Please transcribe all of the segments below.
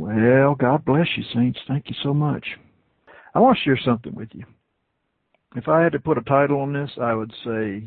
Well, God bless you, saints. Thank you so much. I want to share something with you. If I had to put a title on this, I would say,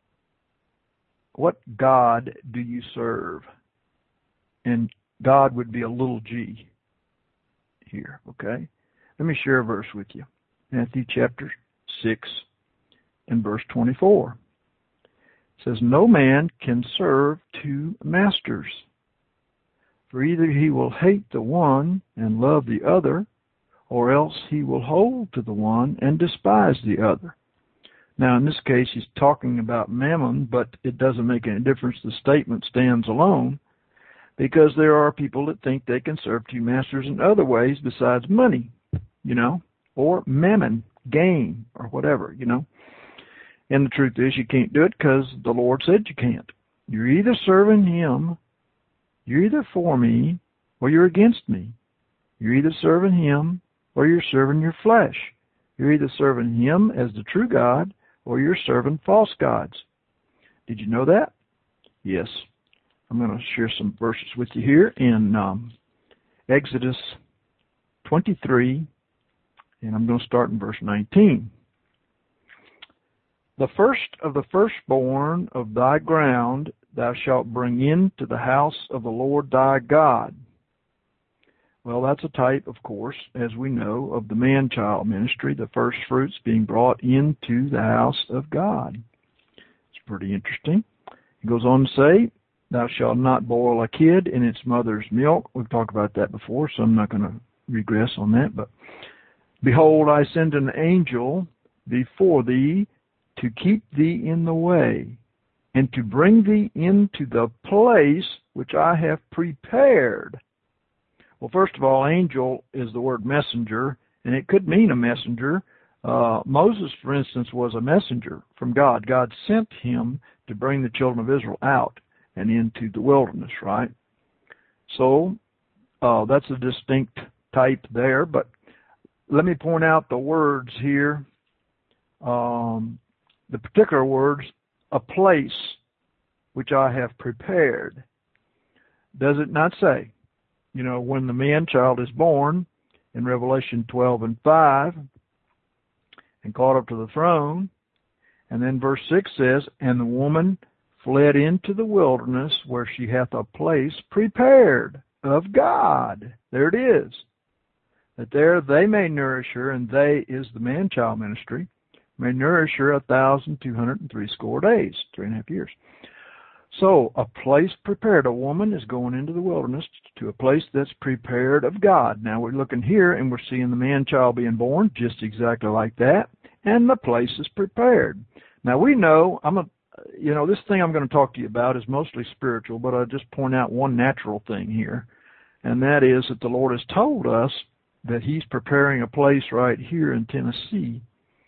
what God do you serve? And God would be a little g here, okay? Let me share a verse with you. Matthew chapter 6 and verse 24. It says, no man can serve two masters, for either he will hate the one and love the other, or else he will hold to the one and despise the other. Now, in this case, he's talking about mammon, but it doesn't make any difference. The statement stands alone, because there are people that think they can serve two masters in other ways besides money, or mammon, gain, or whatever, And the truth is, you can't do it because the Lord said you can't. You're either serving Him, you're either for me, or you're against me. You're either serving Him, or you're serving your flesh. You're either serving Him as the true God, or you're serving false gods. Did you know that? Yes. I'm going to share some verses with you here in Exodus 23, and I'm going to start in verse 19. The first of the firstborn of thy ground thou shalt bring into the house of the Lord thy God. Well, that's a type, of course, as we know, of the man-child ministry, the first fruits being brought into the house of God. It's pretty interesting. He goes on to say, thou shalt not boil a kid in its mother's milk. We've talked about that before, so I'm not going to regress on that. But behold, I send an angel before thee to keep thee in the way, and to bring thee into the place which I have prepared. Well, first of all, angel is the word messenger, and it could mean a messenger. Moses, for instance, was a messenger from God. God sent him to bring the children of Israel out and into the wilderness, right? So that's a distinct type there, but let me point out the words here, the particular words, a place which I have prepared. Does it not say, when the man-child is born in Revelation 12 and 5 and caught up to the throne, and then verse 6 says, and the woman fled into the wilderness where she hath a place prepared of God. There it is. That there they may nourish her, and they is the man-child ministry, may nourish her 1,260 days, 3.5 years. So, a place prepared. A woman is going into the wilderness to a place that's prepared of God. Now, we're looking here, and we're seeing the man-child being born just exactly like that, and the place is prepared. Now, we know, this thing I'm going to talk to you about is mostly spiritual, but I'll just point out one natural thing here, and that is that the Lord has told us that He's preparing a place right here in Tennessee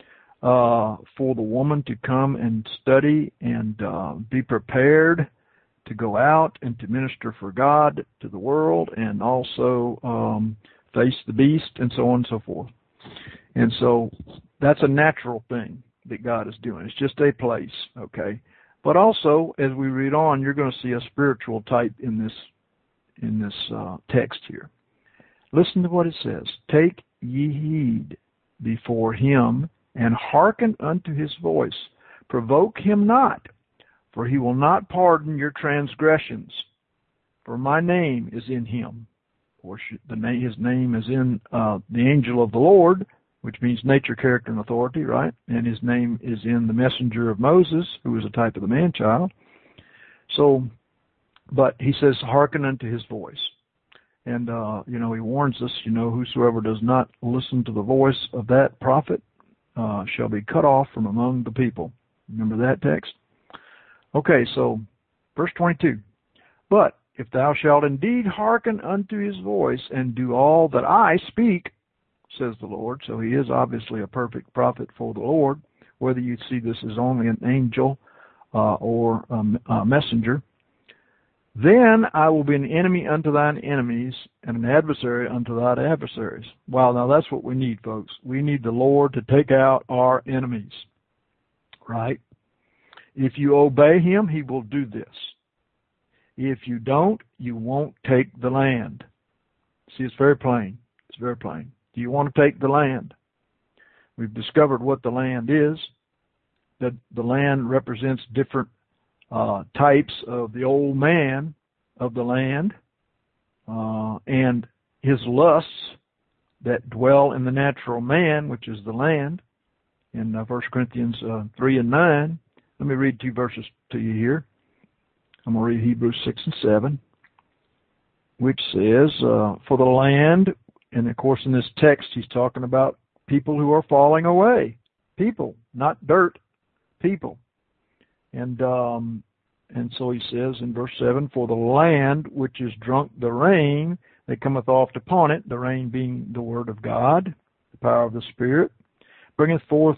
for the woman to come and study and be prepared to go out and to minister for God to the world, and also face the beast, and so on and so forth. And so that's a natural thing that God is doing. It's just a place, okay? But also, as we read on, you're going to see a spiritual type in this text here. Listen to what it says. Take ye heed before Him, and hearken unto His voice. Provoke Him not, for He will not pardon your transgressions. For my name is in Him. Or His name is in the angel of the Lord, which means nature, character, and authority, right? And His name is in the messenger of Moses, who is a type of the man-child. So, but He says, hearken unto His voice. And, He warns us, whosoever does not listen to the voice of that prophet shall be cut off from among the people. Remember that text? Okay, so verse 22. But if thou shalt indeed hearken unto His voice and do all that I speak, says the Lord. So He is obviously a perfect prophet for the Lord, whether you see this as only an angel or a messenger. Then I will be an enemy unto thine enemies, and an adversary unto thine adversaries. Wow, now that's what we need, folks. We need the Lord to take out our enemies, right? If you obey Him, He will do this. If you don't, you won't take the land. See, it's very plain. It's very plain. Do you want to take the land? We've discovered what the land is. That the land represents different types of the old man of the land and his lusts that dwell in the natural man, which is the land, in 1 Corinthians 3 and 9. Let me read 2 verses to you here. I'm going to read Hebrews 6 and 7, which says, for the land, and of course in this text he's talking about people who are falling away. People, not dirt, people. And so he says in verse 7, for the land which is drunk the rain that cometh oft upon it, the rain being the word of God, the power of the Spirit, bringeth forth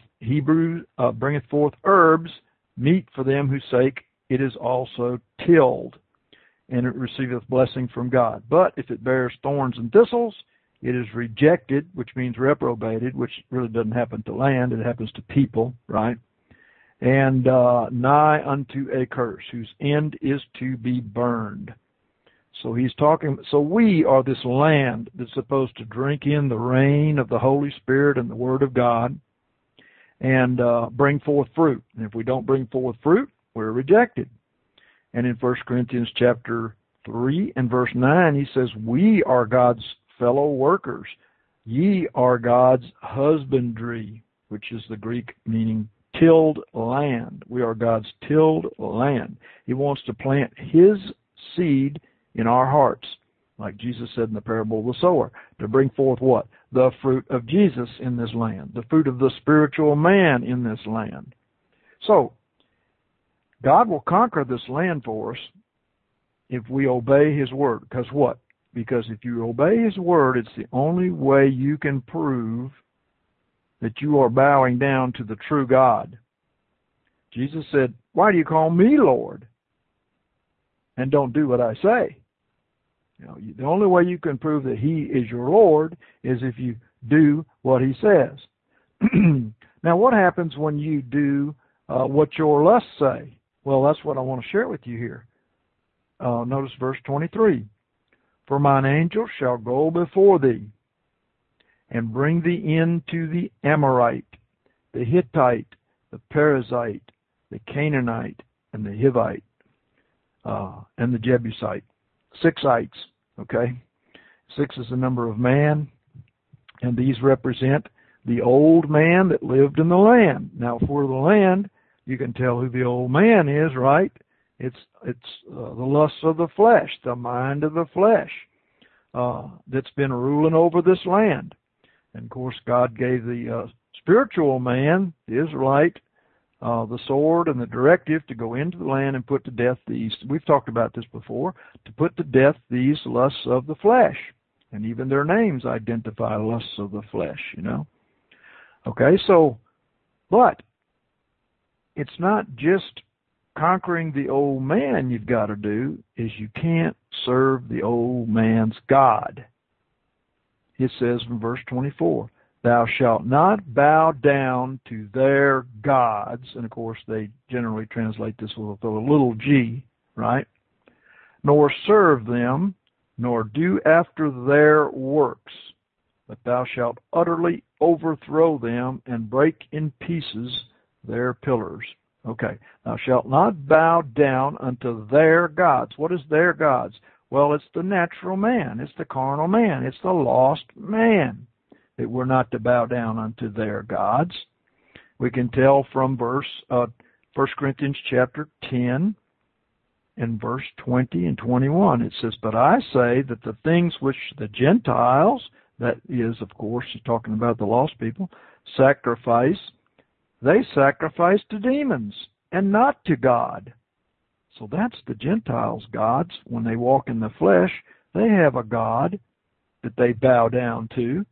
herbs, meat for them whose sake it is also tilled, and it receiveth blessing from God. But if it bears thorns and thistles, it is rejected, which means reprobated, which really doesn't happen to land, it happens to people, right? And nigh unto a curse, whose end is to be burned. So he's talking, so we are this land that's supposed to drink in the rain of the Holy Spirit and the Word of God and bring forth fruit. And if we don't bring forth fruit, we're rejected. And in 1 Corinthians chapter 3 and verse 9, he says, we are God's fellow workers. Ye are God's husbandry, which is the Greek meaning tilled land. We are God's tilled land. He wants to plant His seed in our hearts, like Jesus said in the parable of the sower, to bring forth what? The fruit of Jesus in this land, the fruit of the spiritual man in this land. So, God will conquer this land for us if we obey His word. Because what? Because if you obey His word, it's the only way you can prove that you are bowing down to the true God. Jesus said, why do you call me Lord and don't do what I say? You know, the only way you can prove that He is your Lord is if you do what He says. Now, what happens when you do what your lusts say? Well, that's what I want to share with you here. Notice verse 23. For mine angel shall go before thee, and bring thee into the Amorite, the Hittite, the Perizzite, the Canaanite, and the Hivite, and the Jebusite. 6 ites, okay? 6 is the number of man, and these represent the old man that lived in the land. Now, for the land, you can tell who the old man is, right? It's the lusts of the flesh, the mind of the flesh, that's been ruling over this land. And, of course, God gave the spiritual man, the Israelite, the sword and the directive to go into the land and put to death these. We've talked about this before, to put to death these lusts of the flesh. And even their names identify lusts of the flesh, you know. Okay, so, but it's not just conquering the old man you've got to do, is you can't serve the old man's God. It says in verse 24, thou shalt not bow down to their gods. And of course they generally translate this with a little g, right? Nor serve them, nor do after their works. But thou shalt utterly overthrow them and break in pieces their pillars. Okay, thou shalt not bow down unto their gods. What is their gods? Well, it's the natural man. It's the carnal man. It's the lost man that we're not to bow down unto their gods. We can tell from 1 Corinthians chapter 10 and verse 20 and 21. It says, but I say that the things which the Gentiles, that is, of course, talking about the lost people, sacrifice, they sacrifice to demons and not to God. So that's the Gentiles' gods. When they walk in the flesh, they have a God that they bow down to,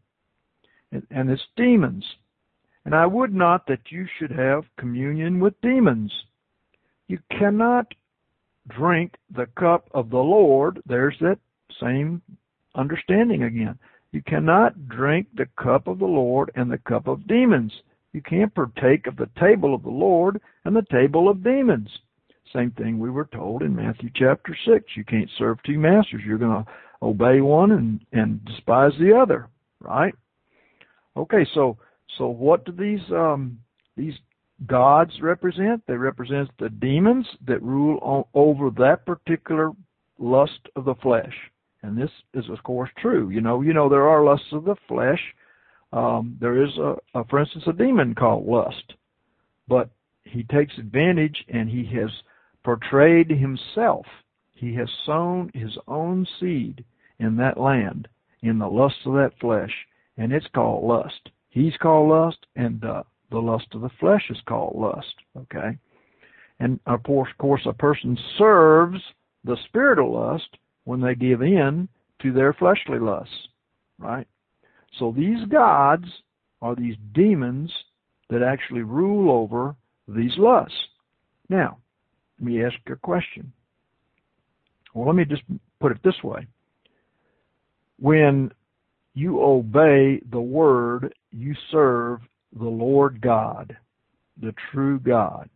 and it's demons. And I would not that you should have communion with demons. You cannot drink the cup of the Lord. There's that same understanding again. You cannot drink the cup of the Lord and the cup of demons. You can't partake of the table of the Lord and the table of demons. Same thing we were told in Matthew chapter 6. You can't serve 2 masters. You're going obey one and despise the other, right? Okay, so what do these gods represent? They represent the demons that rule over that particular lust of the flesh. And this is, of course, true. You know, there are lusts of the flesh. There is, for instance, a demon called lust. But he takes advantage, and he has portrayed himself. He has sown his own seed in that land, in the lust of that flesh, and it's called lust. He's called lust, and the lust of the flesh is called lust, okay? And, of course, a person serves the spirit of lust when they give in to their fleshly lusts, right? So these gods are these demons that actually rule over these lusts. Now, let me ask you a question. Well, let me just put it this way. When you obey the Word, you serve the Lord God, the true God.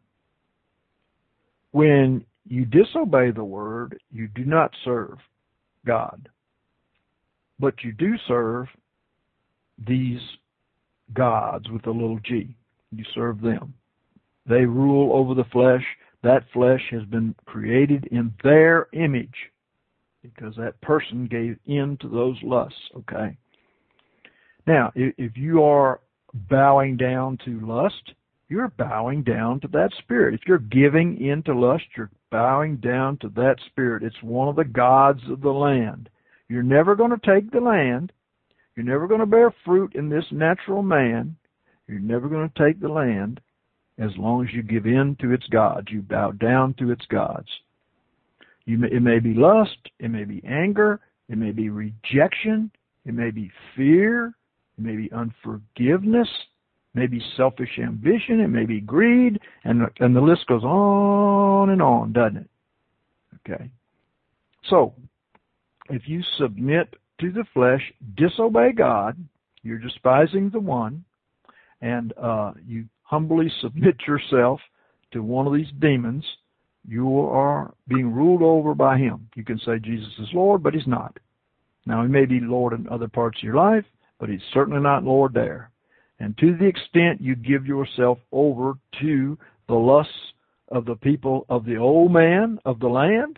When you disobey the Word, you do not serve God, but you do serve these gods with a little g. You serve them. They rule over the flesh. That flesh has been created in their image because that person gave in to those lusts, okay? Now, if you are bowing down to lust, you're bowing down to that spirit. If you're giving in to lust, you're bowing down to that spirit. It's one of the gods of the land. You're never going to take the land. You're never going to bear fruit in this natural man. You're never going to take the land as long as you give in to its gods. You bow down to its gods. It may be lust. It may be anger. It may be rejection. It may be fear. It may be unforgiveness. It may be selfish ambition. It may be greed. And the list goes on and on, doesn't it? Okay. So, if you submit to the flesh, disobey God, you're despising the one, and you humbly submit yourself to one of these demons, you are being ruled over by him. You can say Jesus is Lord, but he's not. Now, he may be Lord in other parts of your life, but he's certainly not Lord there. And to the extent you give yourself over to the lusts of the people of the old man of the land,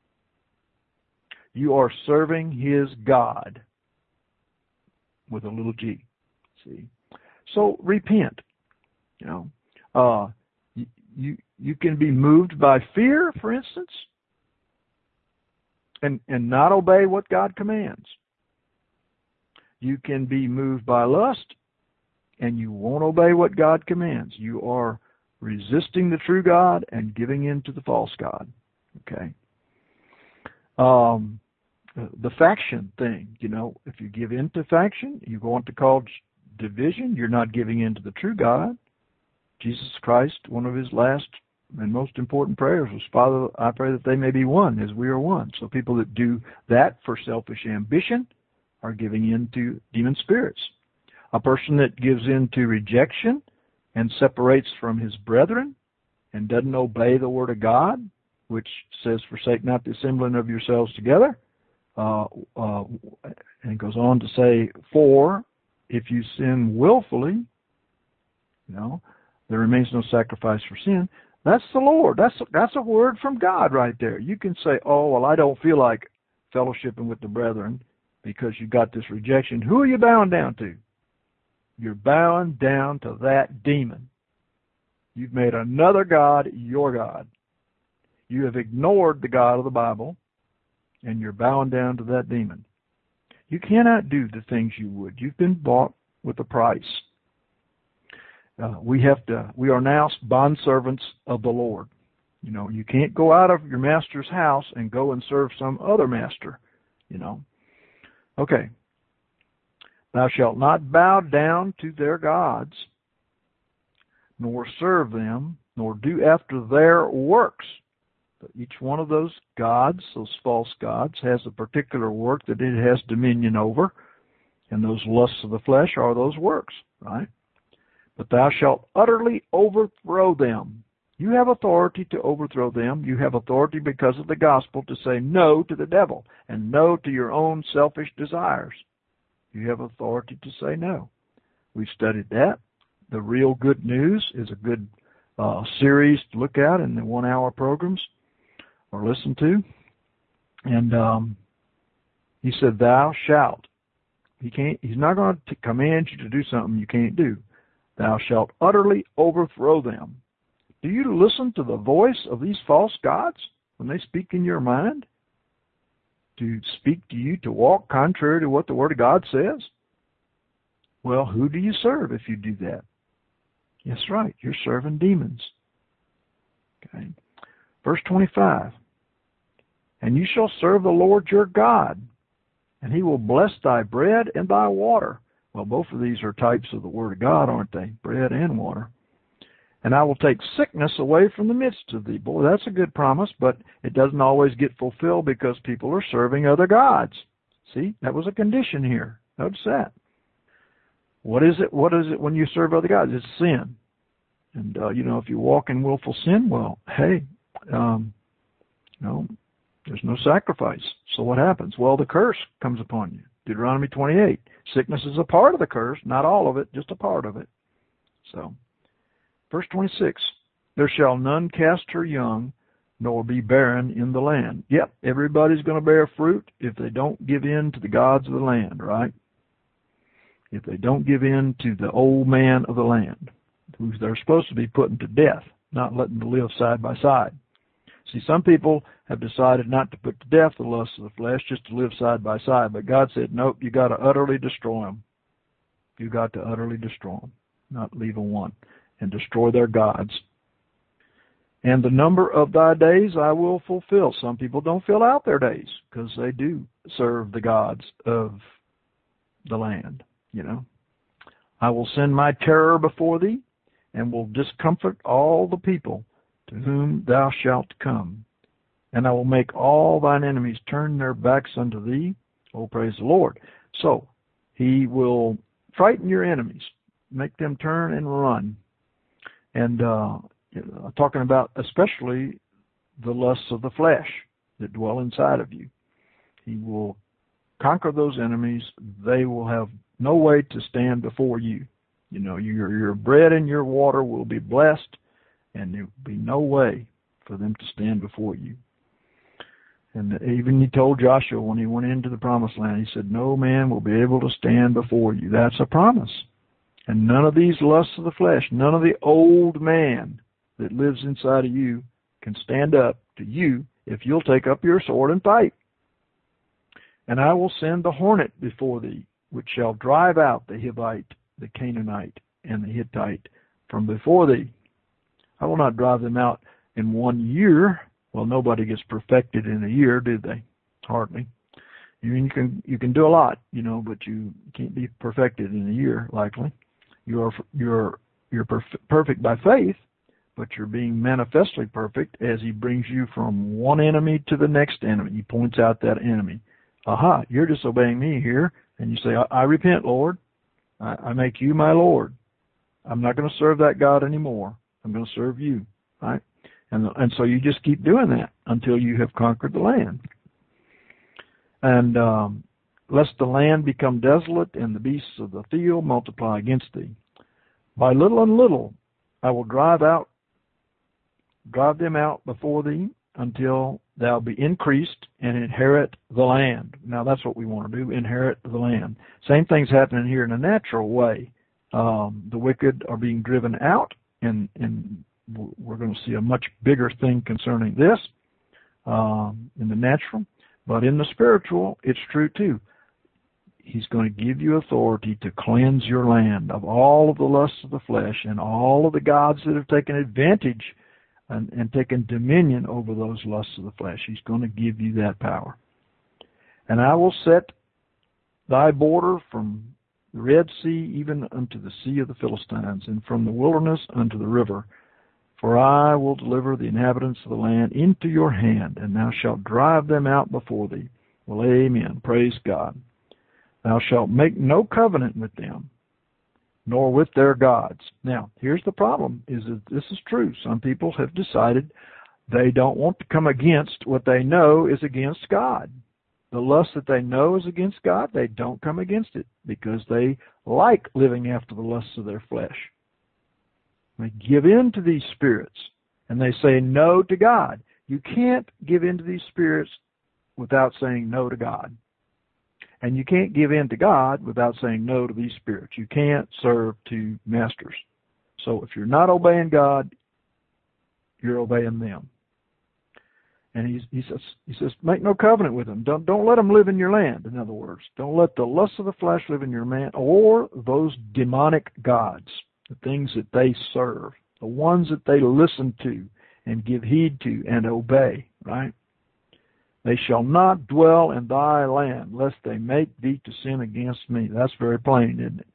you are serving his God with a little g. See? So repent. You know, you can be moved by fear, for instance, and not obey what God commands. You can be moved by lust, and you won't obey what God commands. You are resisting the true God and giving in to the false God. Okay. The faction thing, you know, if you give in to faction, you go on to cause division, you're not giving in to the true God. Jesus Christ, one of his last and most important prayers was, Father, I pray that they may be one as we are one. So people that do that for selfish ambition are giving in to demon spirits. A person that gives in to rejection and separates from his brethren and doesn't obey the word of God, which says, forsake not the assembling of yourselves together, and goes on to say, for if you sin willfully, you know, there remains no sacrifice for sin. That's the Lord. That's a word from God right there. You can say, oh, well, I don't feel like fellowshipping with the brethren because you got this rejection. Who are you bowing down to? You're bowing down to that demon. You've made another God your God. You have ignored the God of the Bible, and you're bowing down to that demon. You cannot do the things you would. You've been bought with a price. We are now bondservants of the Lord. You know, you can't go out of your master's house and go and serve some other master, you know. Okay. Thou shalt not bow down to their gods, nor serve them, nor do after their works. But each one of those gods, those false gods, has a particular work that it has dominion over, and those lusts of the flesh are those works, right? But thou shalt utterly overthrow them. You have authority to overthrow them. You have authority because of the gospel to say no to the devil and no to your own selfish desires. You have authority to say no. We've studied that. The Real Good News is a good series to look at in the 1-hour programs or listen to. And he said, thou shalt. He's not going to command you to do something you can't do. Thou shalt utterly overthrow them. Do you listen to the voice of these false gods when they speak in your mind? To speak to you to walk contrary to what the Word of God says? Well, who do you serve if you do that? That's right, you're serving demons. Okay. Verse 25. And you shall serve the Lord your God, and he will bless thy bread and thy water. Well, both of these are types of the Word of God, aren't they? Bread and water. And I will take sickness away from the midst of thee. Boy, that's a good promise, but it doesn't always get fulfilled because people are serving other gods. See, that was a condition here. Notice that. What is it when you serve other gods? It's sin. And, if you walk in willful sin, well, hey, there's no sacrifice. So what happens? Well, the curse comes upon you. Deuteronomy 28. Sickness is a part of the curse, not all of it, just a part of it. So, verse 26. There shall none cast her young, nor be barren in the land. Yep, everybody's going to bear fruit if they don't give in to the gods of the land, right? If they don't give in to the old man of the land, who they're supposed to be putting to death, not letting them live side by side. See, some people have decided not to put to death the lusts of the flesh, just to live side by side. But God said, nope, you got to utterly destroy them. You got to utterly destroy them, not leave a one, and destroy their gods. And the number of thy days I will fulfill. Some people don't fill out their days because they do serve the gods of the land. I will send my terror before thee, and will discomfort all the people to whom thou shalt come. And I will make all thine enemies turn their backs unto thee. Oh, praise the Lord. So, he will frighten your enemies, make them turn and run. And talking about especially the lusts of the flesh that dwell inside of you. He will conquer those enemies. They will have no way to stand before you. Your bread and your water will be blessed, and there will be no way for them to stand before you. And even he told Joshua when he went into the promised land, he said, no man will be able to stand before you. That's a promise. And none of these lusts of the flesh, none of the old man that lives inside of you can stand up to you if you'll take up your sword and fight. And I will send the hornet before thee, which shall drive out the Hivite, the Canaanite, and the Hittite from before thee. I will not drive them out in 1 year. Well, nobody gets perfected in a year, do they? Hardly. You can do a lot, but you can't be perfected in a year, likely. You're perfect by faith, but you're being manifestly perfect as he brings you from one enemy to the next enemy. He points out that enemy. Aha, you're disobeying me here. And you say, I repent, Lord. I make you my Lord. I'm not going to serve that God anymore. I'm going to serve you, right? And so you just keep doing that until you have conquered the land. And lest the land become desolate and the beasts of the field multiply against thee. By little and little I will drive them out before thee until thou be increased and inherit the land. Now that's what we want to do, inherit the land. Same thing's happening here in a natural way. The wicked are being driven out, and we're going to see a much bigger thing concerning this in the natural. But in the spiritual, it's true too. He's going to give you authority to cleanse your land of all of the lusts of the flesh and all of the gods that have taken advantage and taken dominion over those lusts of the flesh. He's going to give you that power. And I will set thy border from the Red Sea even unto the sea of the Philistines, and from the wilderness unto the river. For I will deliver the inhabitants of the land into your hand, and thou shalt drive them out before thee. Well, amen. Praise God. Thou shalt make no covenant with them, nor with their gods. Now, here's the problem, is that this is true. Some people have decided they don't want to come against what they know is against God. The lust that they know is against God, they don't come against it because they like living after the lusts of their flesh. They give in to these spirits, and they say no to God. You can't give in to these spirits without saying no to God. And you can't give in to God without saying no to these spirits. You can't serve two masters. So if you're not obeying God, you're obeying them. And he says, make no covenant with them. Don't let them live in your land, in other words. Don't let the lust of the flesh live in your man, or those demonic gods, the things that they serve, the ones that they listen to and give heed to and obey, right? They shall not dwell in thy land, lest they make thee to sin against me. That's very plain, isn't it?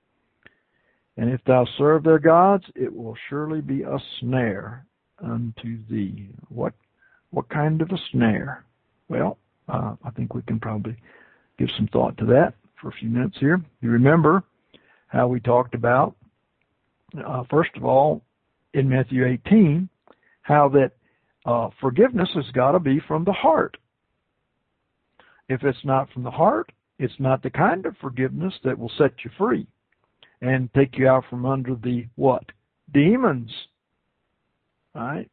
And if thou serve their gods, it will surely be a snare unto thee. What kind of a snare? Well, I think we can probably give some thought to that for a few minutes here. You remember how we talked about, first of all, in Matthew 18, how that forgiveness has got to be from the heart. If it's not from the heart, it's not the kind of forgiveness that will set you free and take you out from under the what? Demons. All right?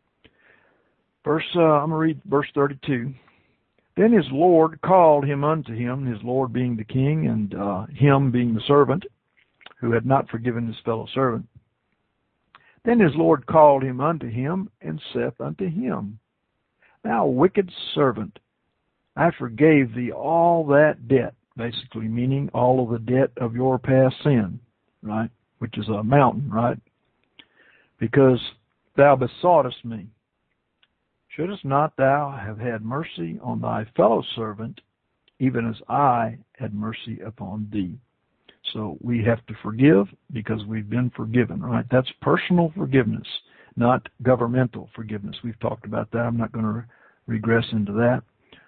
I'm going to read verse 32. Then his Lord called him unto him, his Lord being the king, and him being the servant, who had not forgiven his fellow servant. Then his Lord called him unto him, and saith unto him, Thou wicked servant, I forgave thee all that debt, basically meaning all of the debt of your past sin, right, which is a mountain, right, because thou besoughtest me. Shouldest not thou have had mercy on thy fellow servant, even as I had mercy upon thee? So we have to forgive because we've been forgiven, right? That's personal forgiveness, not governmental forgiveness. We've talked about that. I'm not going to regress into that.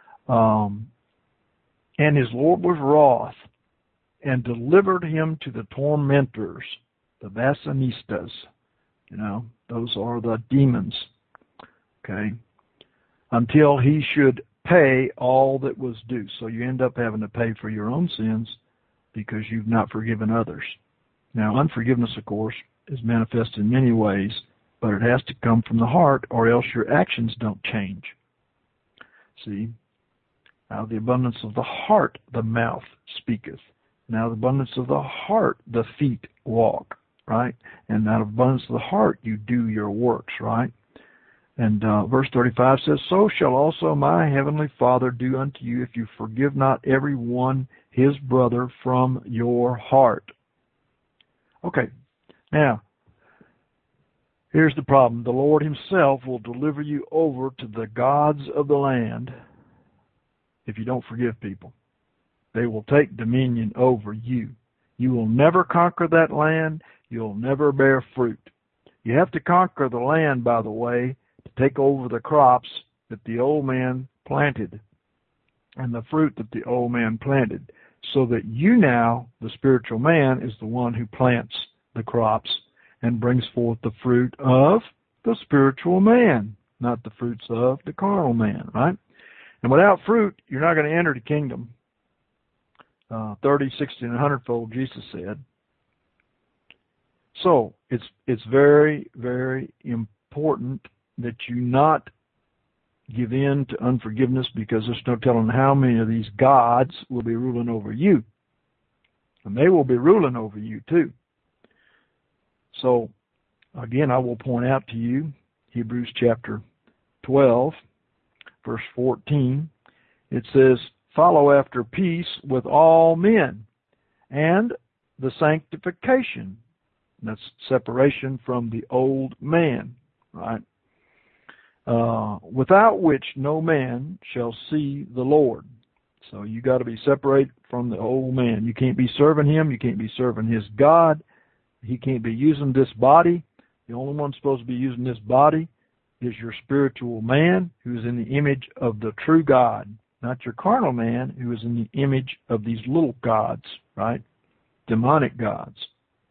And his Lord was wroth and delivered him to the tormentors, the Vasanistas. You know, those are the demons. Okay. Until he should pay all that was due. So you end up having to pay for your own sins because you've not forgiven others. Now, unforgiveness, of course, is manifest in many ways, but it has to come from the heart, or else your actions don't change. See? Out of the abundance of the heart, the mouth speaketh. And out of the abundance of the heart, the feet walk, right? And out of the abundance of the heart, you do your works, right? And verse 35 says, So shall also my heavenly Father do unto you, if you forgive not every one his brother from your heart. Okay, now, here's the problem. The Lord himself will deliver you over to the gods of the land if you don't forgive people. They will take dominion over you. You will never conquer that land. You'll never bear fruit. You have to conquer the land, by the way, to take over the crops that the old man planted and the fruit that the old man planted, so that you now, the spiritual man, is the one who plants the crops and brings forth the fruit of the spiritual man, not the fruits of the carnal man, right? And without fruit, you're not going to enter the kingdom. 30, 60, and 100-fold, Jesus said. So it's very, very important that you not give in to unforgiveness, because there's no telling how many of these gods will be ruling over you. And they will be ruling over you too. So, again, I will point out to you, Hebrews chapter 12, verse 14, it says, Follow after peace with all men, and the sanctification. That's separation from the old man, right? Without which no man shall see the Lord. So you got to be separated from the old man. You can't be serving him. You can't be serving his God. He can't be using this body. The only one supposed to be using this body is your spiritual man, who is in the image of the true God, not your carnal man, who is in the image of these little gods, right? Demonic gods.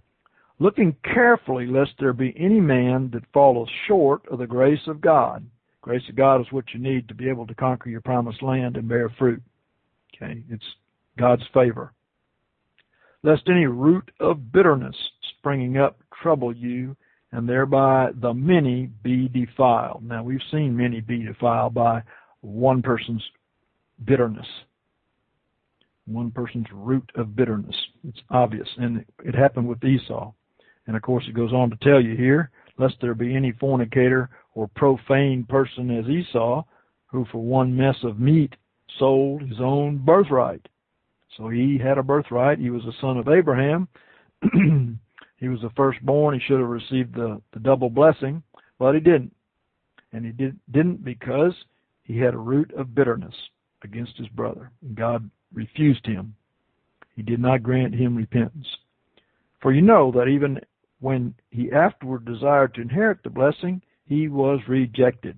looking carefully lest there be any man that falleth short of the grace of God. Grace of God is what you need to be able to conquer your promised land and bear fruit. Okay, it's God's favor. Lest any root of bitterness springing up trouble you, and thereby the many be defiled. Now, we've seen many be defiled by one person's bitterness, one person's root of bitterness. It's obvious, and it happened with Esau. And, of course, it goes on to tell you here, lest there be any fornicator or profane person as Esau, who for one mess of meat sold his own birthright. So he had a birthright. He was a son of Abraham. He was the firstborn. He should have received the double blessing, but he didn't. And he didn't because he had a root of bitterness against his brother. And God refused him. He did not grant him repentance. For you know that even when he afterward desired to inherit the blessing, he was rejected.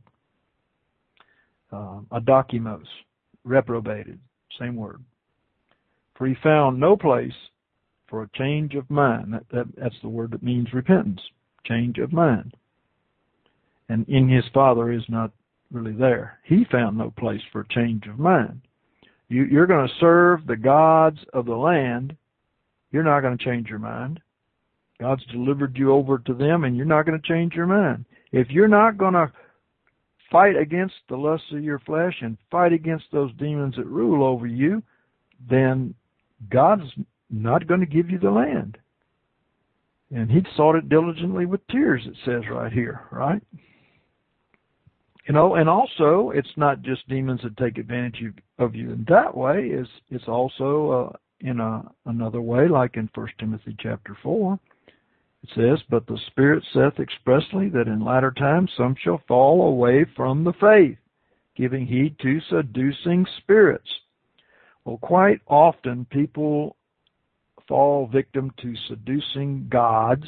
Adokimos, reprobated, same word. For he found no place for a change of mind. That's the word that means repentance, change of mind. And in his father is not really there. He found no place for a change of mind. You're going to serve the gods of the land. You're not going to change your mind. God's delivered you over to them, and you're not going to change your mind. If you're not going to fight against the lusts of your flesh and fight against those demons that rule over you, then God's not going to give you the land. And he sought it diligently with tears, it says right here, right? You know, and also, it's not just demons that take advantage of you in that way. It's also in another way, like in 1 Timothy chapter 4. It says, but the Spirit saith expressly that in latter times some shall fall away from the faith, giving heed to seducing spirits. Well, quite often people fall victim to seducing gods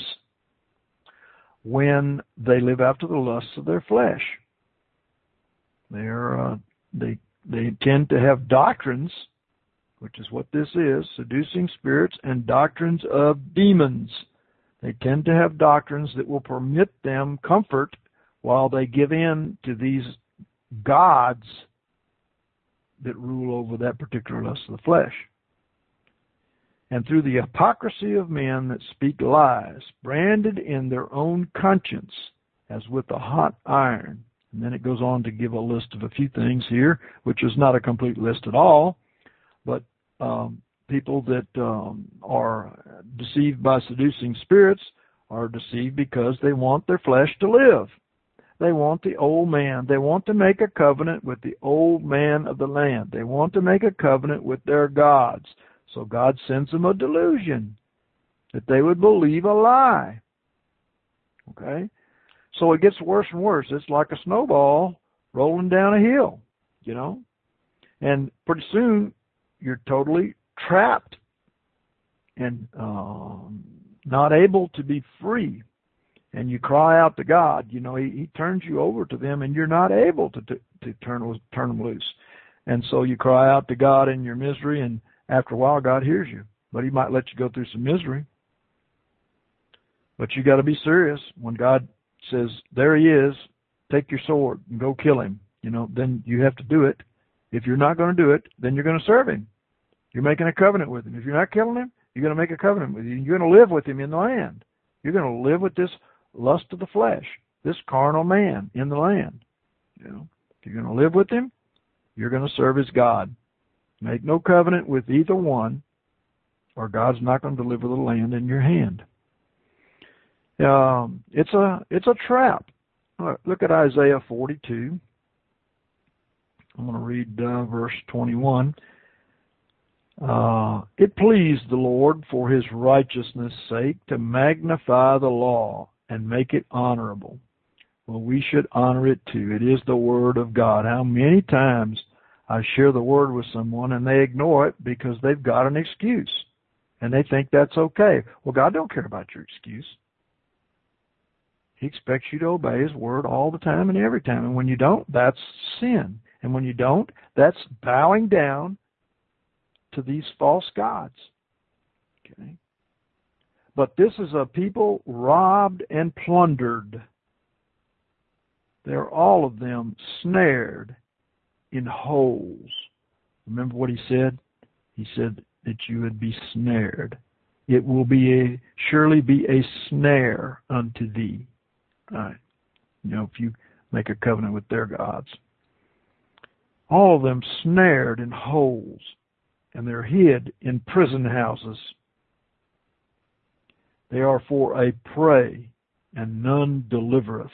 when they live after the lusts of their flesh. They tend to have doctrines, which is what this is, seducing spirits and doctrines of demons. They tend to have doctrines that will permit them comfort while they give in to these gods that rule over that particular lust of the flesh. And through the hypocrisy of men that speak lies, branded in their own conscience as with a hot iron. And then it goes on to give a list of a few things here, which is not a complete list at all, but people that are deceived by seducing spirits are deceived because they want their flesh to live. They want the old man. They want to make a covenant with the old man of the land. They want to make a covenant with their gods. So God sends them a delusion that they would believe a lie. Okay? So it gets worse and worse. It's like a snowball rolling down a hill, you know? And pretty soon you're totally trapped and not able to be free. And you cry out to God. You know, He turns you over to them, and you're not able to turn them loose. And so you cry out to God in your misery, and after a while, God hears you. But He might let you go through some misery. But you got to be serious. When God says, there He is, take your sword and go kill him, you know, then you have to do it. If you're not going to do it, then you're going to serve Him. You're making a covenant with Him. If you're not killing Him, you're going to make a covenant with Him. You're going to live with Him in the land. You're going to live with this lust of the flesh, this carnal man in the land. You know, if you're going to live with Him, you're going to serve His God. Make no covenant with either one, or God's not going to deliver the land in your hand. It's a trap. Look at Isaiah 42. I'm going to read verse 21. It pleased the Lord for His righteousness' sake to magnify the law and make it honorable. Well, we should honor it too. It is the Word of God. How many times I share the Word with someone and they ignore it because they've got an excuse and they think that's okay. Well, God don't care about your excuse. He expects you to obey His Word all the time and every time. And when you don't, that's sin. And when you don't, that's bowing down to these false gods. Okay? But this is a people robbed and plundered. They're all of them snared in holes. Remember what he said? He said that you would be snared. It will surely be a snare unto thee. All right. If you make a covenant with their gods. All of them snared in holes, and they're hid in prison houses. They are for a prey, and none delivereth.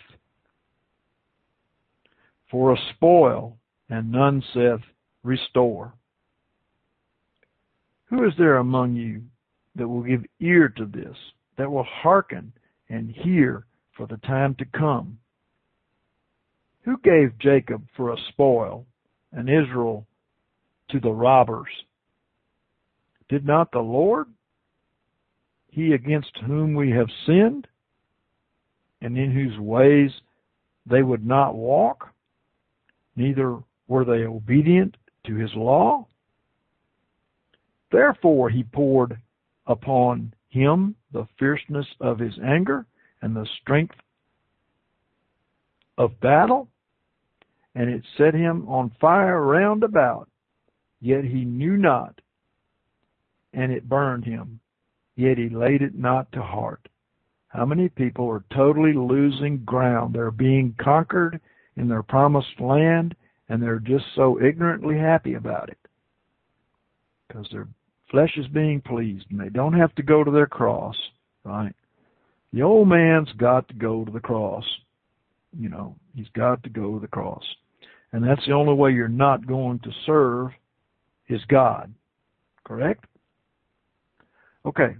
For a spoil, and none saith, restore. Who is there among you that will give ear to this, that will hearken and hear for the time to come? Who gave Jacob for a spoil, and Israel to the robbers? Did not the Lord, he against whom we have sinned, and in whose ways they would not walk, neither were they obedient to his law? Therefore he poured upon him the fierceness of his anger and the strength of battle, and it set him on fire round about. Yet he knew not, and it burned him. Yet he laid it not to heart. How many people are totally losing ground? They're being conquered in their promised land, and they're just so ignorantly happy about it because their flesh is being pleased, and they don't have to go to their cross, right? The old man's got to go to the cross. He's got to go to the cross. And that's the only way you're not going to serve his God. Correct? Okay.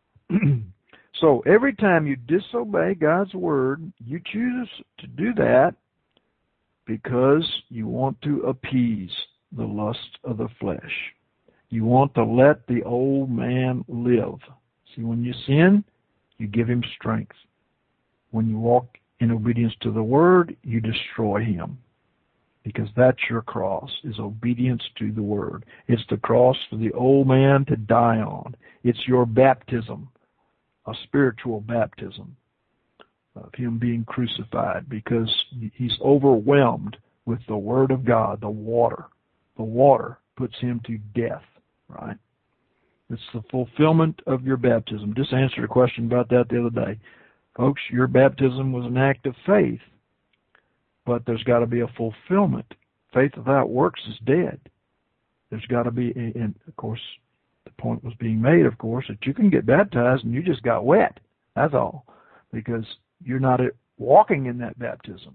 So every time you disobey God's word, you choose to do that because you want to appease the lust of the flesh. You want to let the old man live. See, when you sin, you give him strength. When you walk in obedience to the word, you destroy him. Because that's your cross, is obedience to the word. It's the cross for the old man to die on. It's your baptism, a spiritual baptism of him being crucified, because he's overwhelmed with the word of God, the water. The water puts him to death, right? It's the fulfillment of your baptism. Just answered a question about that the other day. Folks, your baptism was an act of faith, but there's got to be a fulfillment. Faith without works is dead. There's got to be, and of course, the point was being made, of course, that you can get baptized and you just got wet. That's all. Because you're not walking in that baptism.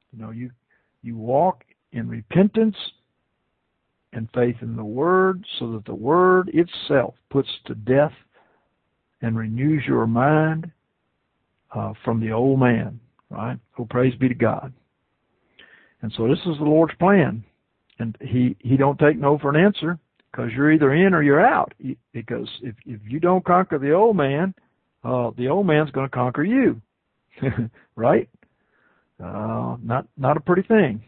You walk in repentance and faith in the Word, so that the Word itself puts to death and renews your mind from the old man, right? Oh, praise be to God. And so this is the Lord's plan. And he don't take no for an answer, because you're either in or you're out. Because if you don't conquer the old man's going to conquer you. Right? Not a pretty thing,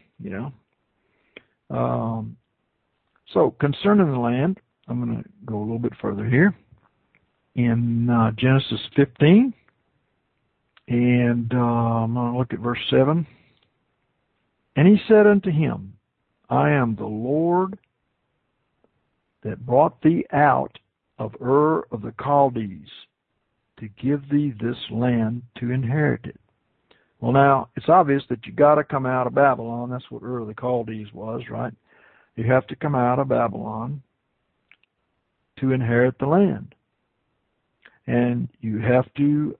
So concerning the land, I'm going to go a little bit further here. In Genesis 15, and I'm going to look at verse 7. And he said unto him, I am the Lord that brought thee out of Ur of the Chaldees to give thee this land to inherit it. Well, now, it's obvious that you got to come out of Babylon. That's what Ur of the Chaldees was, right? You have to come out of Babylon to inherit the land. And you have to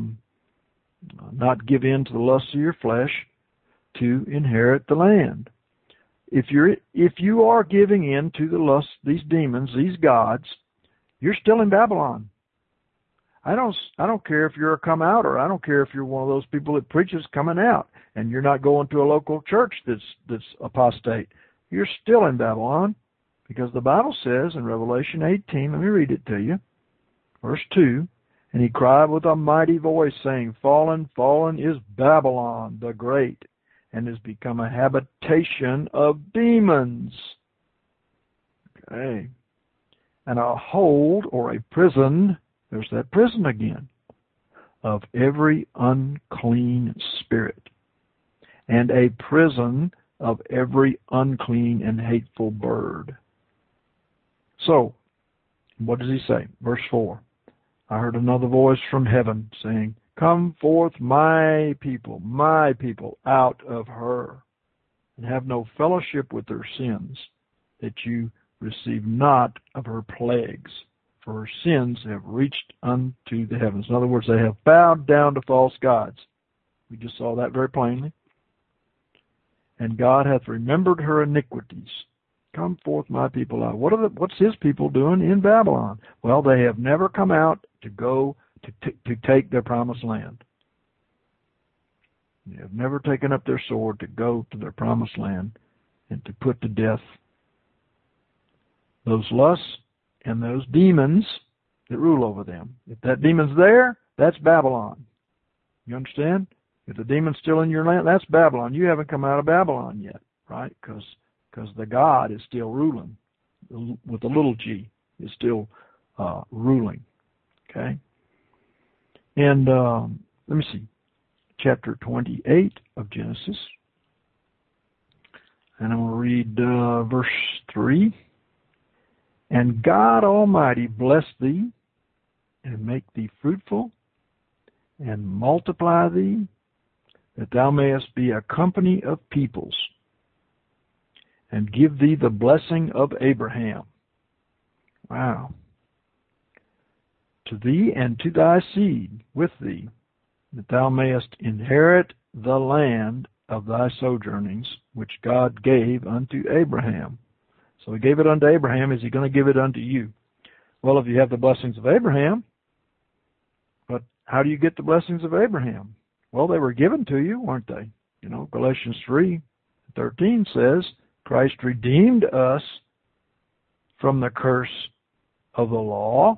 not give in to the lusts of your flesh to inherit the land. If you are giving in to the lust, these demons, these gods, you're still in Babylon. I don't care if you're a come outer. I don't care if you're one of those people that preaches coming out and you're not going to a local church that's apostate. You're still in Babylon, because the Bible says in Revelation 18, let me read it to you, verse 2, and he cried with a mighty voice, saying, Fallen, fallen is Babylon the great, and has become a habitation of demons. Okay. And a hold, or a prison, There's that prison again of every unclean spirit, and a prison of every unclean and hateful bird. So, what does he say? Verse 4. I heard another voice from heaven saying, Come forth, my people, out of her, and have no fellowship with her sins, that you receive not of her plagues, for her sins have reached unto the heavens. In other words, they have bowed down to false gods. We just saw that very plainly. And God hath remembered her iniquities. Come forth, my people out. What's his people doing in Babylon? Well, they have never come out to go to take their promised land. They have never taken up their sword to go to their promised land and to put to death those lusts and those demons that rule over them. If that demon's there, that's Babylon. You understand? If the demon's still in your land, that's Babylon. You haven't come out of Babylon yet, right? Because the God is still ruling, with a little g, is still ruling. Okay? And let me see, chapter 28 of Genesis. And I'm going to read verse 3. And God Almighty bless thee, and make thee fruitful, and multiply thee, that thou mayest be a company of peoples, and give thee the blessing of Abraham. Wow. To thee and to thy seed with thee, that thou mayest inherit the land of thy sojournings, which God gave unto Abraham. So he gave it unto Abraham. Is he going to give it unto you? Well, if you have the blessings of Abraham, but how do you get the blessings of Abraham? Well, they were given to you, weren't they? You know, Galatians 3:13 says, Christ redeemed us from the curse of the law,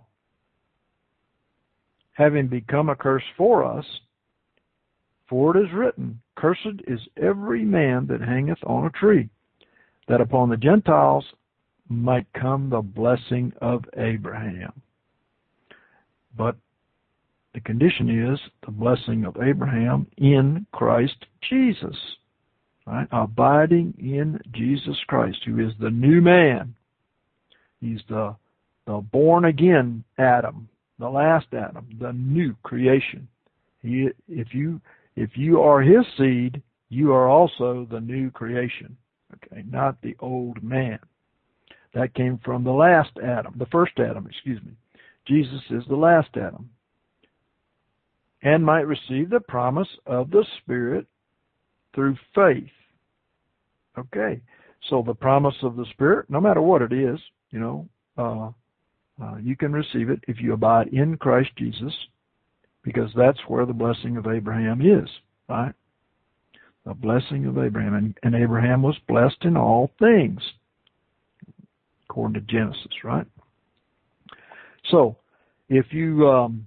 having become a curse for us, for it is written, Cursed is every man that hangeth on a tree, that upon the Gentiles might come the blessing of Abraham. But the condition is the blessing of Abraham in Christ Jesus. Right? Abiding in Jesus Christ, who is the new man. He's the born-again Adam, the last Adam, the new creation. If you are his seed, you are also the new creation. Okay, not the old man. That came from the last Adam, the first Adam, Jesus is the last Adam. And might receive the promise of the Spirit through faith. Okay, so the promise of the Spirit, no matter what it is, you can receive it if you abide in Christ Jesus, because that's where the blessing of Abraham is, right? The blessing of Abraham. And Abraham was blessed in all things, according to Genesis, right? So, if you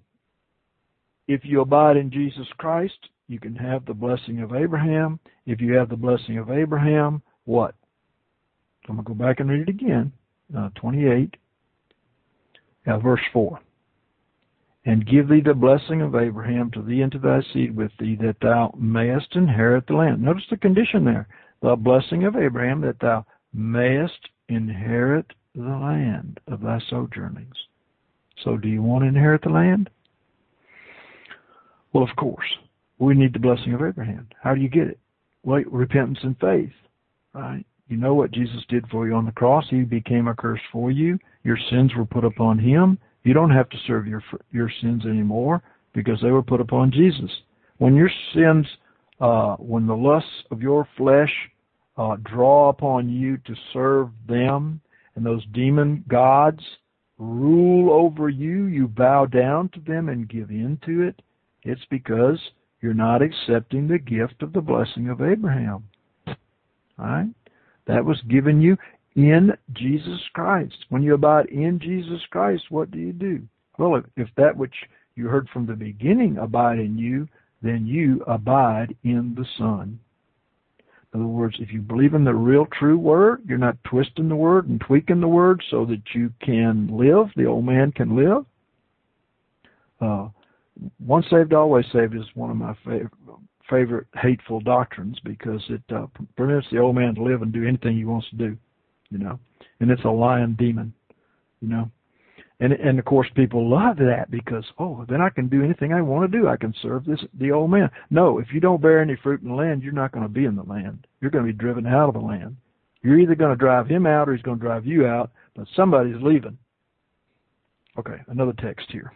abide in Jesus Christ, you can have the blessing of Abraham. If you have the blessing of Abraham, what? I'm going to go back and read it again. 28, verse 4. And give thee the blessing of Abraham to thee and to thy seed with thee, that thou mayest inherit the land. Notice the condition there. The blessing of Abraham, that thou mayest inherit the land of thy sojournings. So do you want to inherit the land? Well, of course. We need the blessing of Abraham. How do you get it? Well, repentance and faith, right? You know what Jesus did for you on the cross. He became a curse for you. Your sins were put upon him. You don't have to serve your sins anymore because they were put upon Jesus. When your sins, when the lusts of your flesh draw upon you to serve them, and those demon gods rule over you, you bow down to them and give in to it, it's because you're not accepting the gift of the blessing of Abraham. All right? That was given you in Jesus Christ. When you abide in Jesus Christ, what do? Well, if that which you heard from the beginning abide in you, then you abide in the Son. In other words, if you believe in the real true Word, you're not twisting the Word and tweaking the Word so that you can live, the old man can live. once saved, always saved is one of my favorite hateful doctrines, because it permits the old man to live and do anything he wants to do, and it's a lying demon, And of course people love that, because, then I can do anything I want to do. I can serve the old man. No, if you don't bear any fruit in the land, you're not going to be in the land. You're going to be driven out of the land. You're either going to drive him out or he's going to drive you out, but somebody's leaving. Okay, another text here.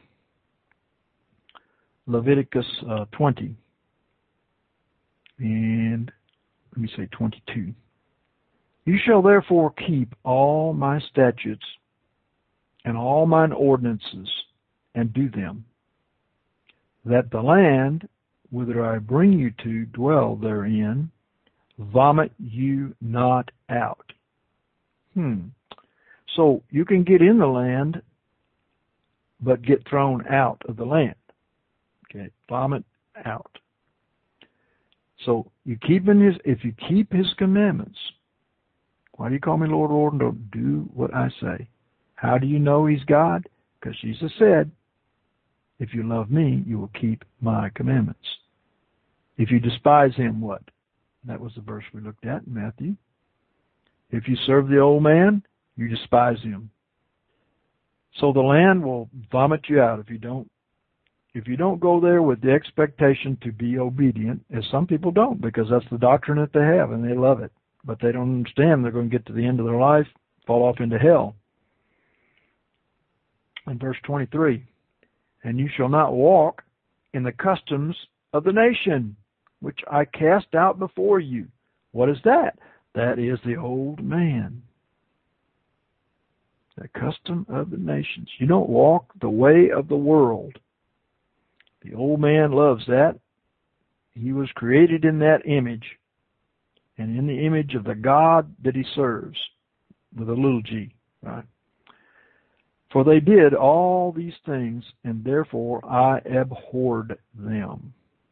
Leviticus 20. And let me say 22. You shall therefore keep all my statutes and all mine ordinances, and do them, that the land whither I bring you to dwell therein, vomit you not out. So you can get in the land, but get thrown out of the land. Okay, vomit out. So if you keep his commandments, why do you call me Lord, Lord, and don't do what I say? How do you know he's God? Because Jesus said, if you love me, you will keep my commandments. If you despise him, what? That was the verse we looked at in Matthew. If you serve the old man, you despise him. So the land will vomit you out if you don't go there with the expectation to be obedient, as some people don't, because that's the doctrine that they have and they love it. But they don't understand they're going to get to the end of their life, fall off into hell. In verse 23, and you shall not walk in the customs of the nation, which I cast out before you. What is that? That is the old man. The custom of the nations. You don't walk the way of the world. The old man loves that. He was created in that image, and in the image of the God that he serves, with a little g, right? For they did all these things, and therefore I abhorred them.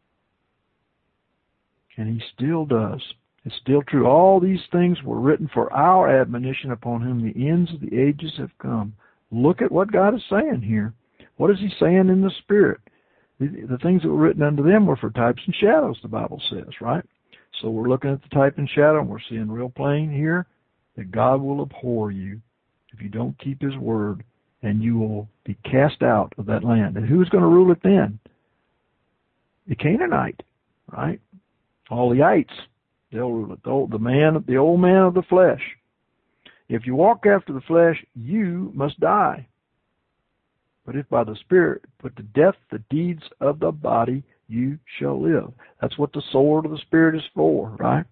And he still does. It's still true. All these things were written for our admonition, upon whom the ends of the ages have come. Look at what God is saying here. What is he saying in the Spirit? The things that were written unto them were for types and shadows, the Bible says, right? So we're looking at the type and shadow, and we're seeing real plain here that God will abhor you if you don't keep his word, and you will be cast out of that land. And who's going to rule it then? The Canaanite, right? All the ites, they'll rule it. The old man of the flesh. If you walk after the flesh, you must die. But if by the Spirit put to death the deeds of the body, you shall live. That's what the sword of the Spirit is for, right?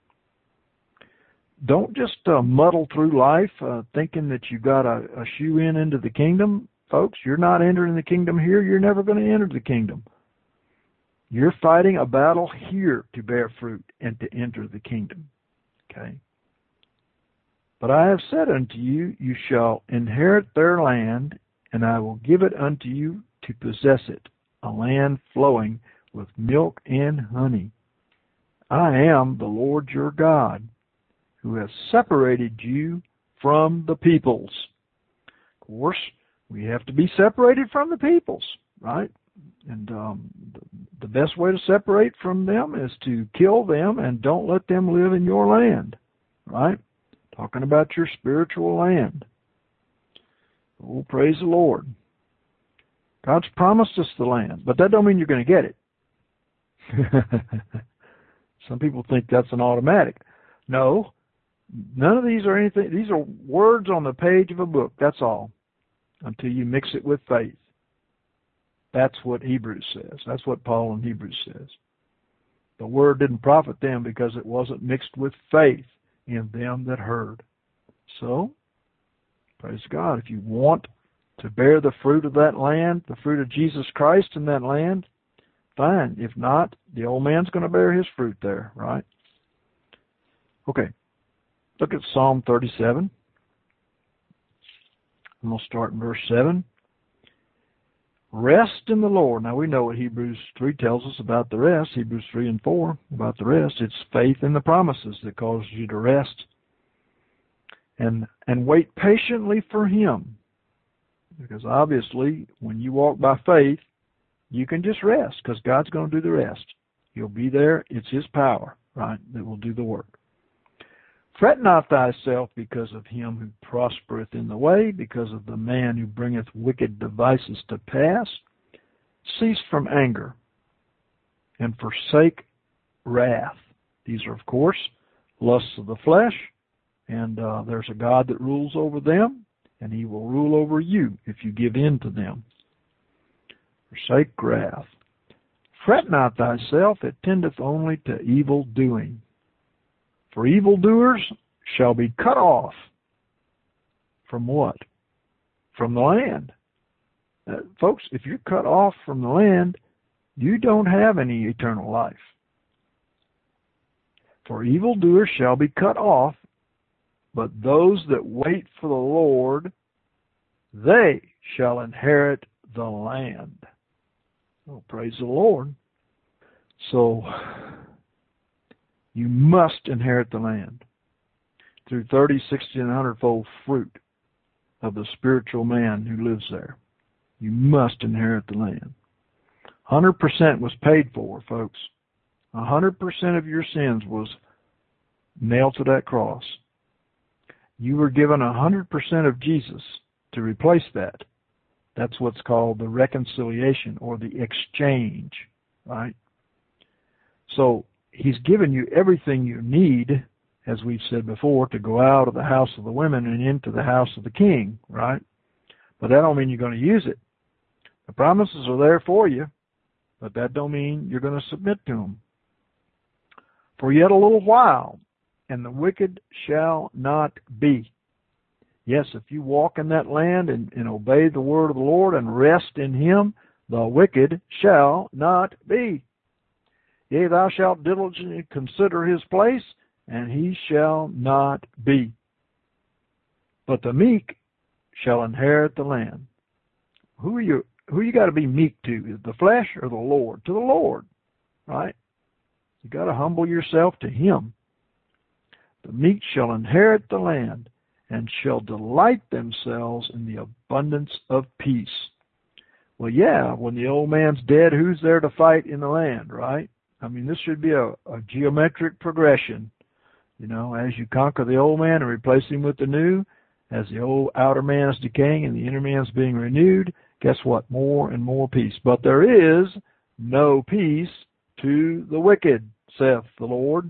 Don't just muddle through life thinking that you got a shoe into the kingdom. Folks, you're not entering the kingdom here. You're never going to enter the kingdom. You're fighting a battle here to bear fruit and to enter the kingdom. Okay? But I have said unto you, you shall inherit their land, and I will give it unto you to possess it, a land flowing with milk and honey. I am the Lord your God, who has separated you from the peoples. Of course, we have to be separated from the peoples, right? And the best way to separate from them is to kill them and don't let them live in your land, right? Talking about your spiritual land. Oh, praise the Lord. God's promised us the land, but that don't mean you're going to get it. Some people think that's an automatic. No, none of these are anything. These are words on the page of a book, that's all, until you mix it with faith. That's what Hebrews says. That's what Paul in Hebrews says. The word didn't profit them because it wasn't mixed with faith in them that heard. So, praise God. If you want to bear the fruit of that land, the fruit of Jesus Christ in that land, fine. If not, the old man's going to bear his fruit there, right? Okay. Look at Psalm 37. I'm going to start in verse 7. Rest in the Lord. Now we know what Hebrews 3 tells us about the rest. Hebrews 3 and 4 about the rest. It's faith in the promises that causes you to rest. And wait patiently for Him. Because obviously, when you walk by faith, You can just rest because God's going to do the rest. He'll be there. It's His power, right, that will do the work. Fret not thyself because of him who prospereth in the way, because of the man who bringeth wicked devices to pass. Cease from anger and forsake wrath. These are, of course, lusts of the flesh, and there's a God that rules over them, and He will rule over you if you give in to them. Forsake wrath. Fret not thyself, it tendeth only to evil doing. For evildoers shall be cut off. From what? From the land. Folks, if you're cut off from the land, you don't have any eternal life. For evildoers shall be cut off, but those that wait for the Lord, they shall inherit the land. Oh, praise the Lord. So, you must inherit the land through 30, 60, and 100-fold fruit of the spiritual man who lives there. You must inherit the land. 100% was paid for, folks. 100% of your sins was nailed to that cross. You were given 100% of Jesus to replace that. That's what's called the reconciliation or the exchange, right? So, He's given you everything you need, as we've said before, to go out of the house of the women and into the house of the king, right? But that don't mean you're going to use it. The promises are there for you, but that don't mean you're going to submit to them. For yet a little while, and the wicked shall not be. Yes, if you walk in that land and obey the word of the Lord and rest in Him, the wicked shall not be. Yea, thou shalt diligently consider His place, and he shall not be. But the meek shall inherit the land. Who you got to be meek to? The flesh or the Lord? To the Lord, right? You got to humble yourself to Him. The meek shall inherit the land, and shall delight themselves in the abundance of peace. Well, yeah, when the old man's dead, who's there to fight in the land, right? I mean, this should be a geometric progression. You know, as you conquer the old man and replace him with the new, as the old outer man is decaying and the inner man is being renewed, guess what? More and more peace. But there is no peace to the wicked, saith the Lord.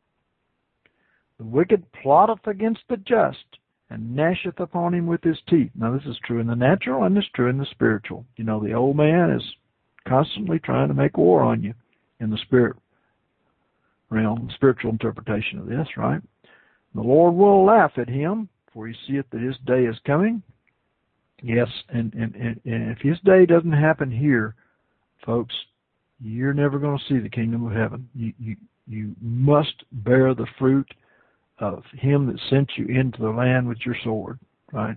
The wicked plotteth against the just, and gnasheth upon him with his teeth. Now, this is true in the natural and it's true in the spiritual. You know, the old man is constantly trying to make war on you in the spirit realm, spiritual interpretation of this, right? The Lord will laugh at him, for he seeth that his day is coming. Yes, and if his day doesn't happen here, folks, you're never going to see the kingdom of heaven. You must bear the fruit of him that sent you into the land with your sword, right?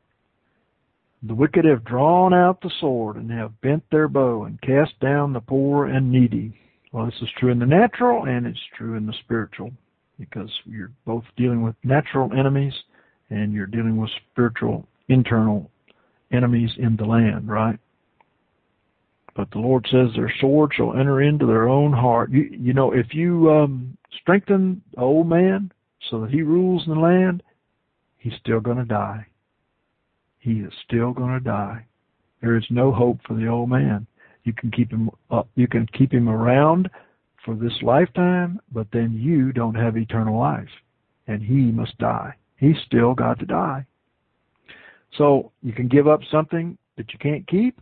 The wicked have drawn out the sword and have bent their bow and cast down the poor and needy. Well, this is true in the natural and it's true in the spiritual, because you're both dealing with natural enemies and you're dealing with spiritual internal enemies in the land, right? But the Lord says their sword shall enter into their own heart. You know, if you strengthen the old man so that he rules the land, he's still going to die. He is still going to die. There is no hope for the old man. You can keep him up. You can keep him around for this lifetime, but then you don't have eternal life, and he must die. He's still got to die. So you can give up something that you can't keep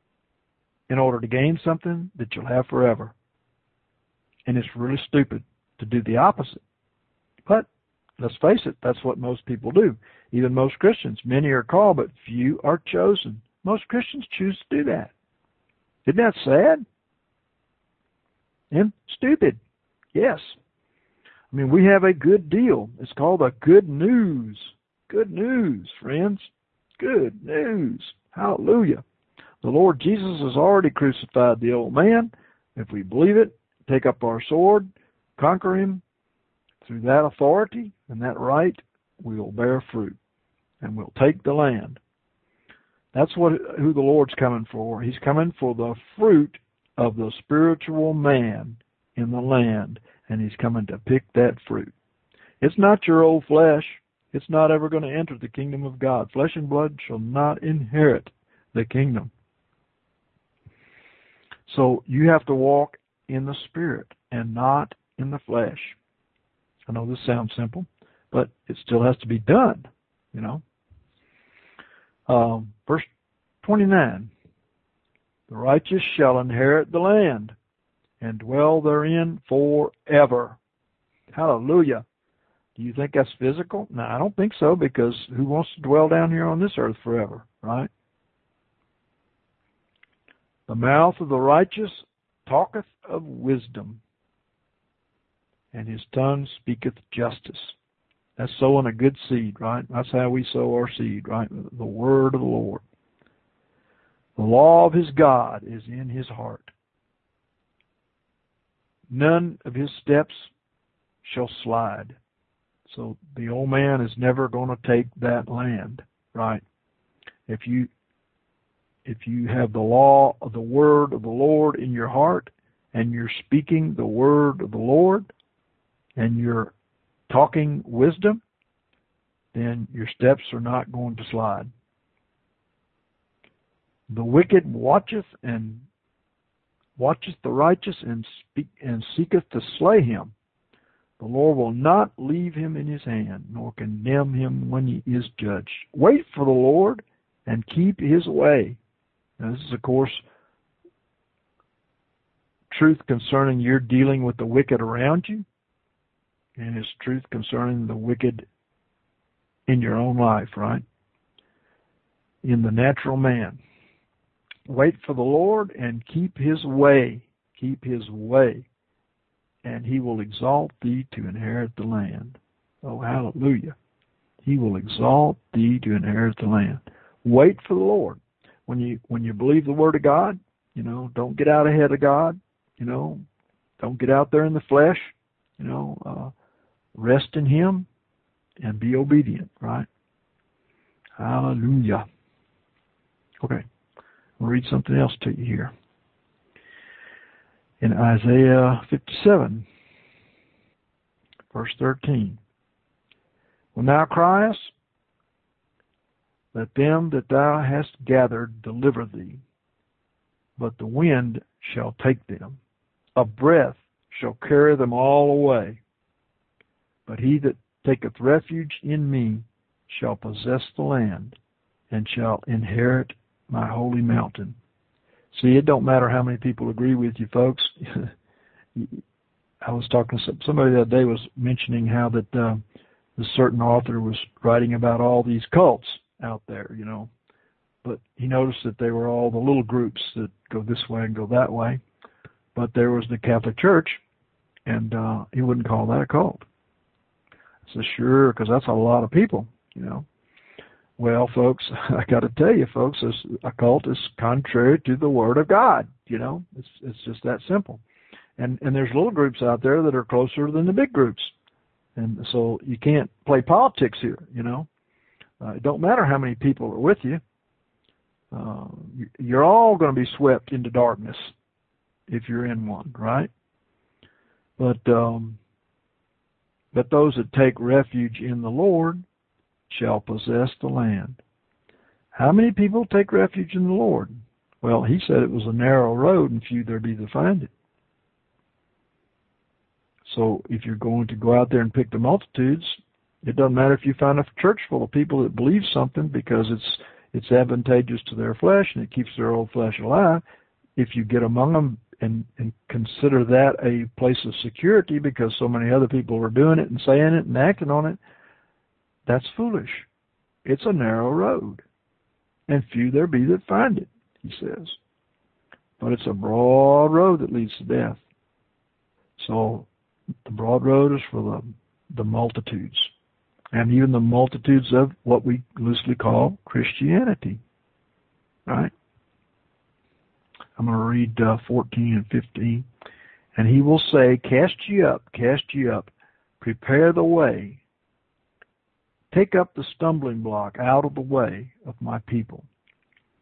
in order to gain something that you'll have forever. And it's really stupid to do the opposite. But let's face it, that's what most people do. Even most Christians. Many are called, but few are chosen. Most Christians choose to do that. Isn't that sad? And stupid. Yes. I mean, we have a good deal. It's called a good news. Good news, friends. Good news. Hallelujah. The Lord Jesus has already crucified the old man. If we believe it, take up our sword, conquer him. Through that authority and that right, we will bear fruit, and we'll take the land. That's who the Lord's coming for. He's coming for the fruit of the spiritual man in the land, and he's coming to pick that fruit. It's not your old flesh. It's not ever going to enter the kingdom of God. Flesh and blood shall not inherit the kingdom. So you have to walk in the Spirit and not in the flesh. I know this sounds simple, but it still has to be done, you know. Verse 29, the righteous shall inherit the land and dwell therein forever. Hallelujah. Do you think that's physical? No, I don't think so, because who wants to dwell down here on this earth forever, right? The mouth of the righteous talketh of wisdom, and his tongue speaketh justice. That's sowing a good seed, right? That's how we sow our seed, right? The word of the Lord. The law of his God is in his heart. None of his steps shall slide. So the old man is never going to take that land, right? If you have the law of the word of the Lord in your heart, and you're speaking the word of the Lord, and you're talking wisdom, then your steps are not going to slide. The wicked watcheth the righteous and seeketh to slay him. The Lord will not leave him in his hand, nor condemn him when he is judged. Wait for the Lord and keep his way. Now, this is, of course, truth concerning your dealing with the wicked around you, and it's truth concerning the wicked in your own life, right? In the natural man. Wait for the Lord and keep his way. Keep his way. And he will exalt thee to inherit the land. Oh, hallelujah. He will exalt thee to inherit the land. Wait for the Lord. When you believe the word of God, you know, don't get out ahead of God. You know, don't get out there in the flesh. You know, rest in him and be obedient, right? Hallelujah. Okay. I'll read something else to you here. In Isaiah 57, verse 13. When thou criest, let them that thou hast gathered deliver thee, but the wind shall take them. A breath shall carry them all away. But he that taketh refuge in me shall possess the land, and shall inherit my holy mountain. See, it don't matter how many people agree with you, folks. I was talking to somebody the other day was mentioning how that this certain author was writing about all these cults out there, you know. But he noticed that they were all the little groups that go this way and go that way. But there was the Catholic Church, and he wouldn't call that a cult. I said, sure, because that's a lot of people, you know. Well, folks, I got to tell you, folks, a cult is contrary to the Word of God. You know, it's just that simple. And there's little groups out there that are closer than the big groups, and so you can't play politics here. You know, it don't matter how many people are with you. You're all going to be swept into darkness if you're in one, right? But those that take refuge in the Lord shall possess the land. How many people take refuge in the Lord? Well, he said it was a narrow road, and few there be that find it. So if you're going to go out there and pick the multitudes, it doesn't matter if you find a church full of people that believe something because it's advantageous to their flesh and it keeps their old flesh alive. If you get among them and consider that a place of security because so many other people are doing it and saying it and acting on it, that's foolish. It's a narrow road, and few there be that find it, he says. But it's a broad road that leads to death. So the broad road is for the multitudes, and even the multitudes of what we loosely call Christianity. Right? I'm going to read 14 and 15. And he will say, cast ye up, prepare the way. Take up the stumbling block out of the way of my people.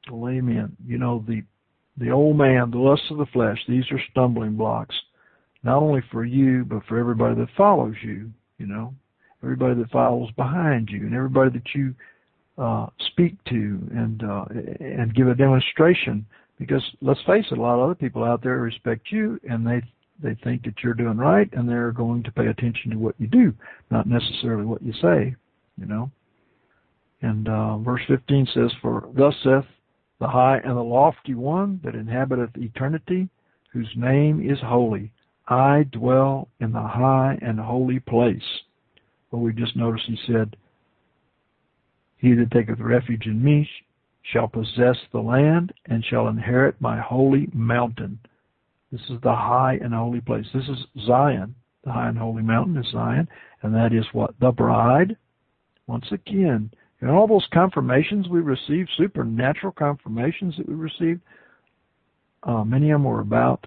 Well, amen. You know, the old man, the lusts of the flesh, these are stumbling blocks, not only for you, but for everybody that follows you, you know, everybody that follows behind you, and everybody that you speak to and give a demonstration. Because let's face it, a lot of other people out there respect you, and they think that you're doing right, and they're going to pay attention to what you do, not necessarily what you say, you know. And verse 15 says, "For thus saith the high and the lofty one that inhabiteth eternity, whose name is holy. I dwell in the high and holy place." Well, we just noticed he said, "He that taketh refuge in me shall possess the land and shall inherit my holy mountain." This is the high and holy place. This is Zion. The high and holy mountain is Zion. And that is what? The bride. Once again, and all those confirmations we received, supernatural confirmations that we received, many of them were about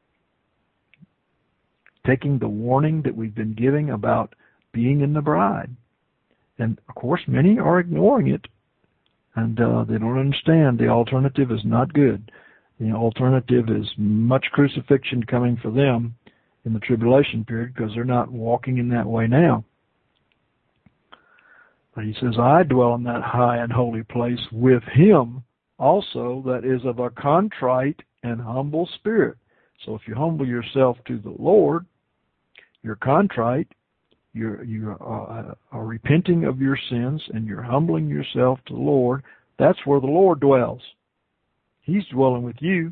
taking the warning that we've been giving about being in the bride. And, of course, many are ignoring it, and they don't understand the alternative is not good. The alternative is much crucifixion coming for them in the tribulation period because they're not walking in that way now. But he says, "I dwell in that high and holy place with him also that is of a contrite and humble spirit." So if you humble yourself to the Lord, you're contrite, you are repenting of your sins, and you're humbling yourself to the Lord, that's where the Lord dwells. He's dwelling with you.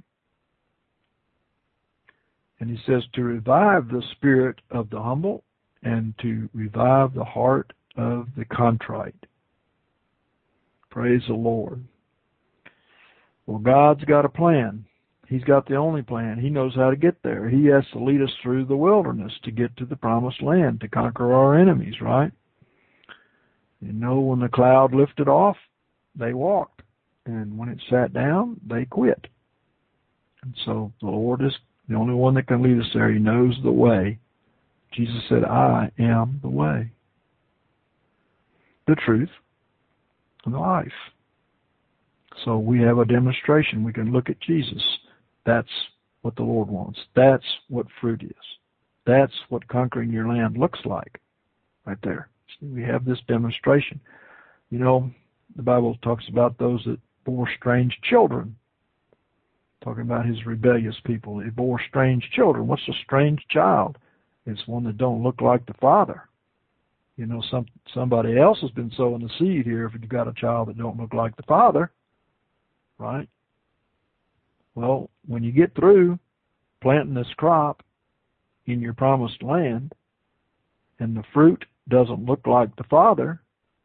And he says to revive the spirit of the humble and to revive the heart of the contrite. Praise the Lord. Well, God's got a plan. He's got the only plan. He knows how to get there. He has to lead us through the wilderness to get to the promised land, to conquer our enemies, right? You know, when the cloud lifted off, they walked. And when it sat down, they quit. And so the Lord is the only one that can lead us there. He knows the way. Jesus said, "I am the way, the truth, and the life." So we have a demonstration. We can look at Jesus. That's what the Lord wants. That's what fruit is. That's what conquering your land looks like right there. See, we have this demonstration. You know, the Bible talks about those that bore strange children, talking about his rebellious people. They bore strange children. What's a strange child? It's one that don't look like the father. You know, somebody else has been sowing the seed here if you've got a child that don't look like the father, right? Well, when you get through planting this crop in your promised land and the fruit doesn't look like the father,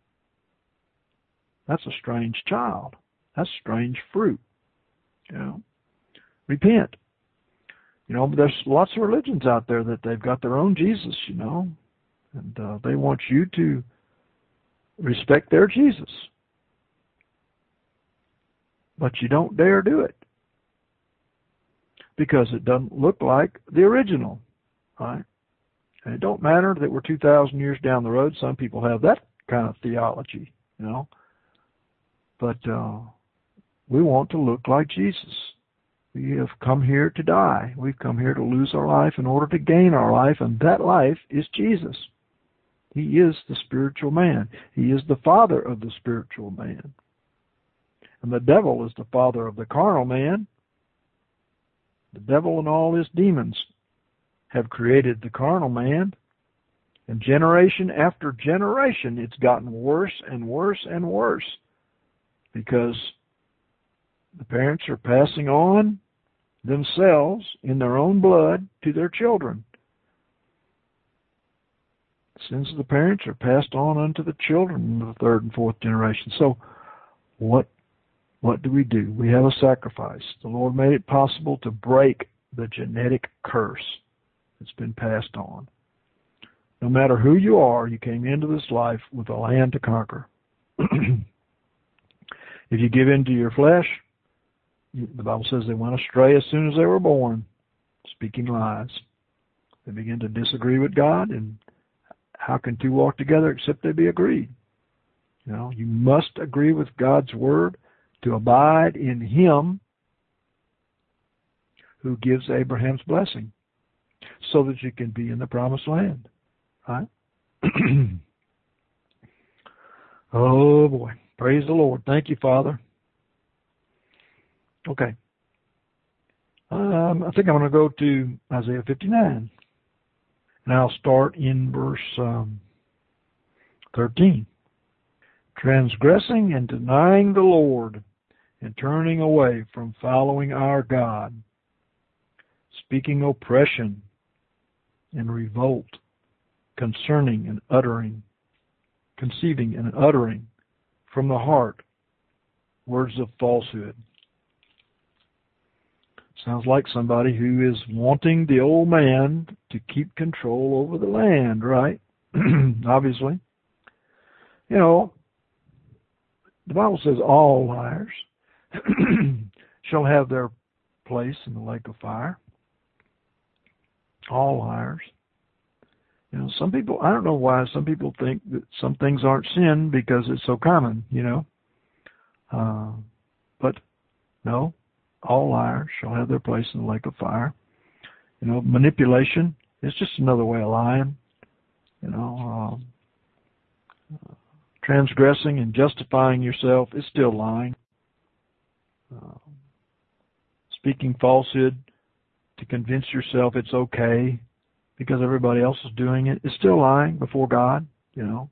that's a strange child. That's strange fruit. You know, repent. You know, but there's lots of religions out there that they've got their own Jesus, you know, and they want you to respect their Jesus. But you don't dare do it because it doesn't look like the original, right? And it don't matter that we're 2,000 years down the road. Some people have that kind of theology, you know. But we want to look like Jesus. We have come here to die. We've come here to lose our life in order to gain our life, and that life is Jesus. He is the spiritual man. He is the father of the spiritual man. And the devil is the father of the carnal man. The devil and all his demons have created the carnal man. And generation after generation, it's gotten worse and worse and worse. Because the parents are passing on themselves in their own blood to their children. The sins of the parents are passed on unto the children in the third and fourth generation. So what do? We have a sacrifice. The Lord made it possible to break the genetic curse that's been passed on. No matter who you are, you came into this life with a land to conquer. If you give in to your flesh, the Bible says they went astray as soon as they were born, speaking lies. They begin to disagree with God, and how can two walk together except they be agreed? You know, you must agree with God's word. to abide in Him who gives Abraham's blessing, so that you can be in the promised land. Right? Oh boy. Praise the Lord. Thank you, Father. Okay. I think I'm going to go to Isaiah 59. And I'll start in verse 13. Transgressing and denying the Lord and turning away from following our God, speaking oppression and revolt, conceiving and uttering from the heart words of falsehood. Sounds like somebody who is wanting the old man to keep control over the land, right? Obviously. You know, the Bible says all liars shall have their place in the lake of fire. All liars. You know, some people, I don't know why some people think that some things aren't sin because it's so common, you know. But no, all liars shall have their place in the lake of fire. You know, manipulation is just another way of lying. You know, transgressing and justifying yourself is still lying. Speaking falsehood to convince yourself it's okay because everybody else is doing it is still lying before God, you know.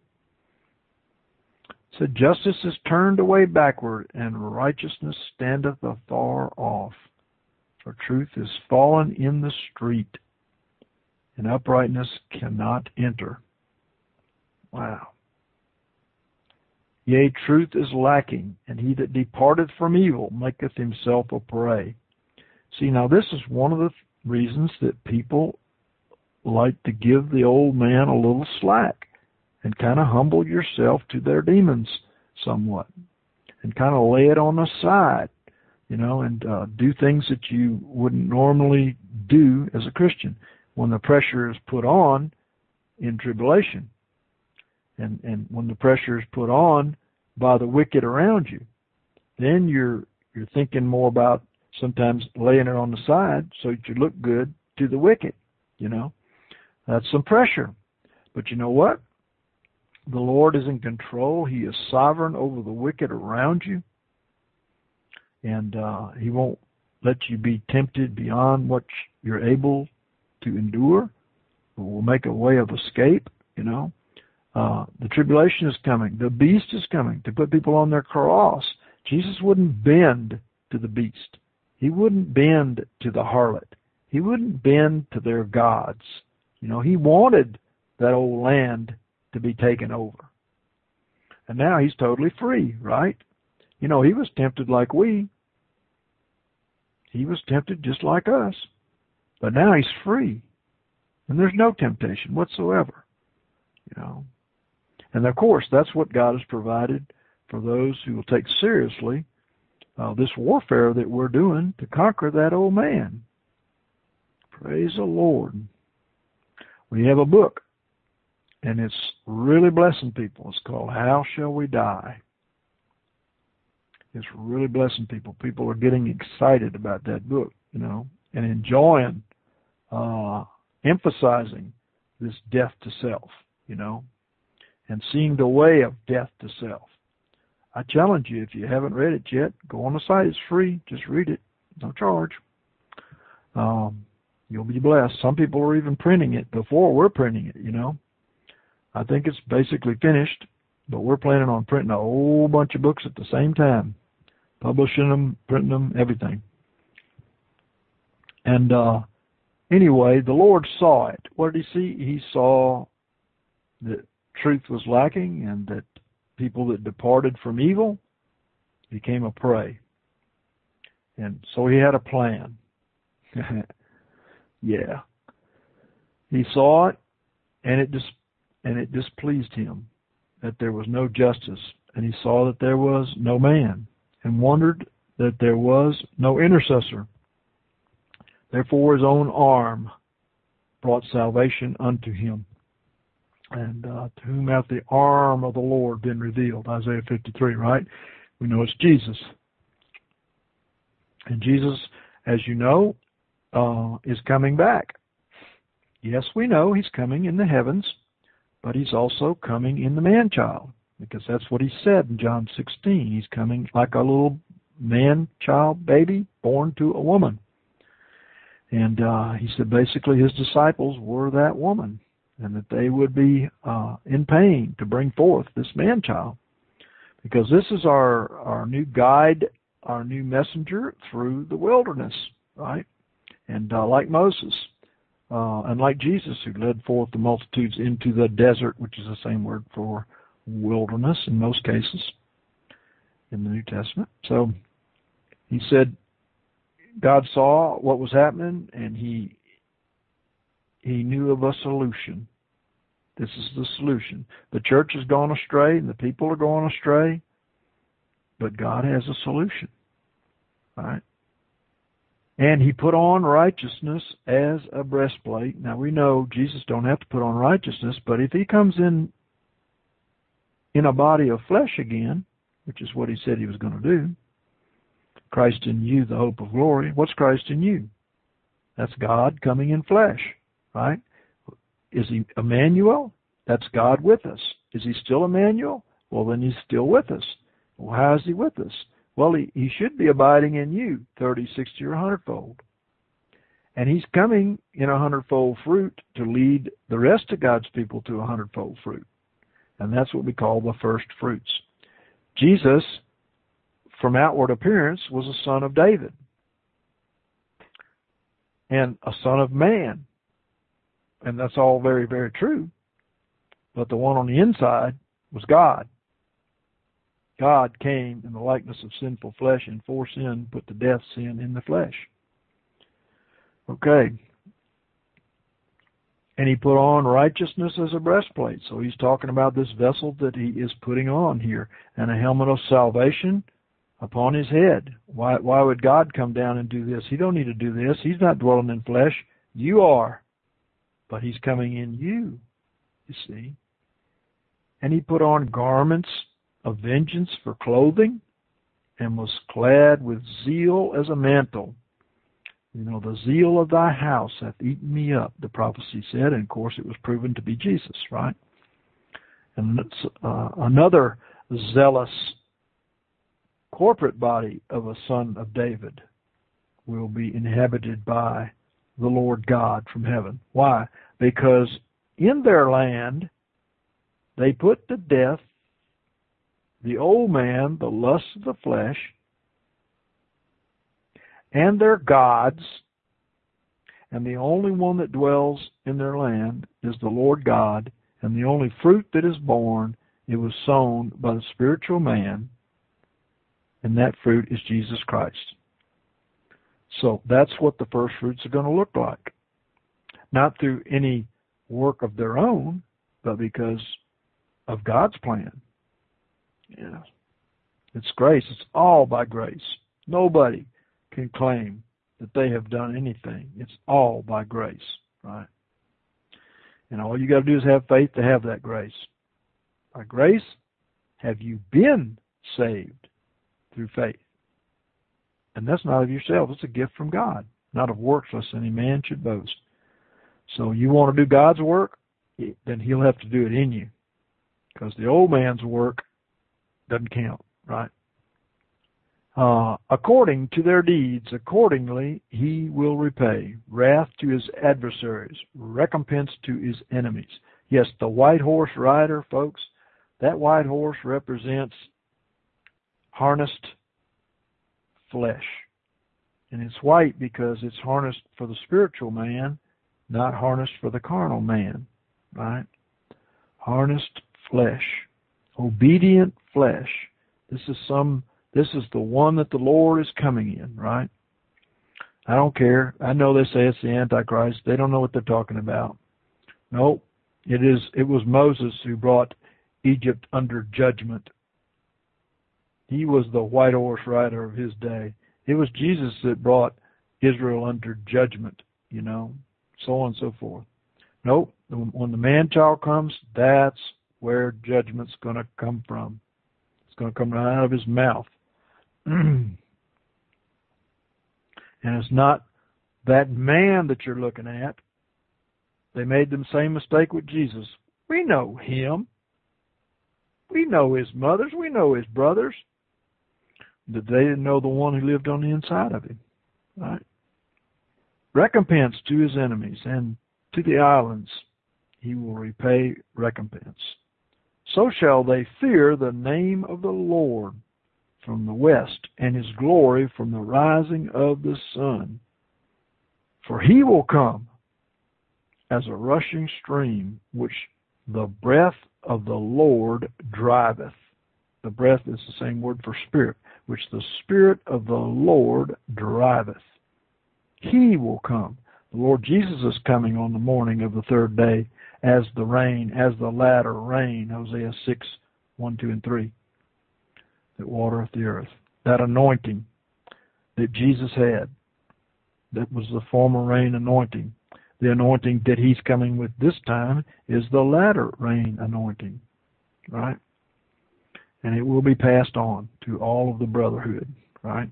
So justice is turned away backward, and righteousness standeth afar off. For truth is fallen in the street, and uprightness cannot enter. Wow. Yea, truth is lacking, and he that departeth from evil maketh himself a prey. See, now this is one of the reasons that people like to give the old man a little slack and kind of humble yourself to their demons somewhat and kind of lay it on the side, you know, and do things that you wouldn't normally do as a Christian when the pressure is put on in tribulation. And when the pressure is put on by the wicked around you, then you're thinking more about sometimes laying it on the side so that you look good to the wicked, you know. That's some pressure. But you know what? The Lord is in control. He is sovereign over the wicked around you. And He won't let you be tempted beyond what you're able to endure. But will make a way of escape, you know. The tribulation is coming. The beast is coming to put people on their cross. Jesus wouldn't bend to the beast. He wouldn't bend to the harlot. He wouldn't bend to their gods. You know, He wanted that old land to be taken over. And now He's totally free, right? You know, He was tempted like we. He was tempted just like us. But now He's free. And there's no temptation whatsoever. You know. And of course, that's what God has provided for those who will take seriously this warfare that we're doing to conquer that old man. Praise the Lord. We have a book, and it's really blessing people. It's called How Shall We Die? It's really blessing people. People are getting excited about that book, you know, and enjoying, emphasizing this death to self, you know, and seeing the way of death to self. I challenge you, if you haven't read it yet, go on the site. It's free. Just read it. No charge. You'll be blessed. Some people are even printing it before we're printing it, you know. I think it's basically finished, but we're planning on printing a whole bunch of books at the same time. Publishing them, printing them, everything. And anyway, the Lord saw it. What did He see? He saw that truth was lacking and that people that departed from evil became a prey. And so He had a plan. Yeah. He saw it, and it displeased Him that there was no justice. And He saw that there was no man, and wondered that there was no intercessor. Therefore His own arm brought salvation unto Him. And to whom hath the arm of the Lord been revealed? Isaiah 53, right? We know it's Jesus. And Jesus, as you know, is coming back. Yes, we know he's coming in the heavens, but he's also coming in the man-child, because that's what he said in John 16. He's coming like a little man-child baby born to a woman. And he said basically his disciples were that woman, and that they would be in pain to bring forth this man-child, because this is our new guide, our new messenger through the wilderness, right? And like Moses, and like Jesus, who led forth the multitudes into the desert, which is the same word for wilderness in most cases in the New Testament. So he said God saw what was happening, and he knew of a solution. This is the solution. The church has gone astray, and the people are going astray, but God has a solution, right? And he put on righteousness as a breastplate. Now we know Jesus don't have to put on righteousness, but if he comes in a body of flesh again, which is what he said he was going to do, Christ in you, the hope of glory. What's Christ in you? That's God coming in flesh, right? Is he Emmanuel? That's God with us. Is he still Emmanuel? Well, then he's still with us. Well, how is he with us? Well, he should be abiding in you, 30, 60, or 100-fold. And he's coming in 100-fold fruit to lead the rest of God's people to 100-fold fruit. And that's what we call the first fruits. Jesus, from outward appearance, was a son of David and a son of man. And that's all very, very true. But the one on the inside was God. God came in the likeness of sinful flesh, and for sin put to death sin in the flesh. Okay. And he put on righteousness as a breastplate. So he's talking about this vessel that he is putting on here, and a helmet of salvation upon his head. Why would God come down and do this? He don't need to do this. He's not dwelling in flesh. You are. But he's coming in you see. And he put on garments of vengeance for clothing, and was clad with zeal as a mantle. You know, the zeal of thy house hath eaten me up, the prophecy said, and of course it was proven to be Jesus, right? And another zealous corporate body of a son of David will be inhabited by the Lord God from heaven. Why? Because in their land they put to death the old man, the lust of the flesh, and their gods, and the only one that dwells in their land is the Lord God, and the only fruit that is born, it was sown by the spiritual man, and that fruit is Jesus Christ. So that's what the first fruits are going to look like. Not through any work of their own, but because of God's plan. Yeah. It's grace. It's all by grace. Nobody can claim that they have done anything. It's all by grace, right? And all you got to do is have faith to have that grace. By grace have you been saved through faith. And that's not of yourself. It's a gift from God, not of works, lest any man should boast. So you want to do God's work, then he'll have to do it in you. Because the old man's work doesn't count, right? According to their deeds, accordingly he will repay. Wrath to his adversaries, recompense to his enemies. Yes, the white horse rider, folks, that white horse represents harnessed flesh. And it's white because it's harnessed for the spiritual man, not harnessed for the carnal man, right? Harnessed flesh. Obedient flesh. This is the one that the Lord is coming in, right? I don't care. I know they say it's the Antichrist. They don't know what they're talking about. No, it was Moses who brought Egypt under judgment. He was the white horse rider of his day. It was Jesus that brought Israel under judgment, so on and so forth. Nope. When the man-child comes, that's where judgment's going to come from. It's going to come right out of his mouth. And it's not that man that you're looking at. They made the same mistake with Jesus. We know him. We know his mothers. We know his brothers. But they didn't know the one who lived on the inside of him. Right? Recompense to his enemies, and to the islands he will repay recompense. So shall they fear the name of the Lord from the west, and his glory from the rising of the sun. For he will come as a rushing stream, which the breath of the Lord driveth. The breath is the same word for spirit, which the Spirit of the Lord driveth. He will come. The Lord Jesus is coming on the morning of the third day as the rain, as the latter rain, Hosea 6, 1, 2, and 3, that watereth the earth. That anointing that Jesus had, that was the former rain anointing. The anointing that he's coming with this time is the latter rain anointing, right? And it will be passed on to all of the brotherhood, right?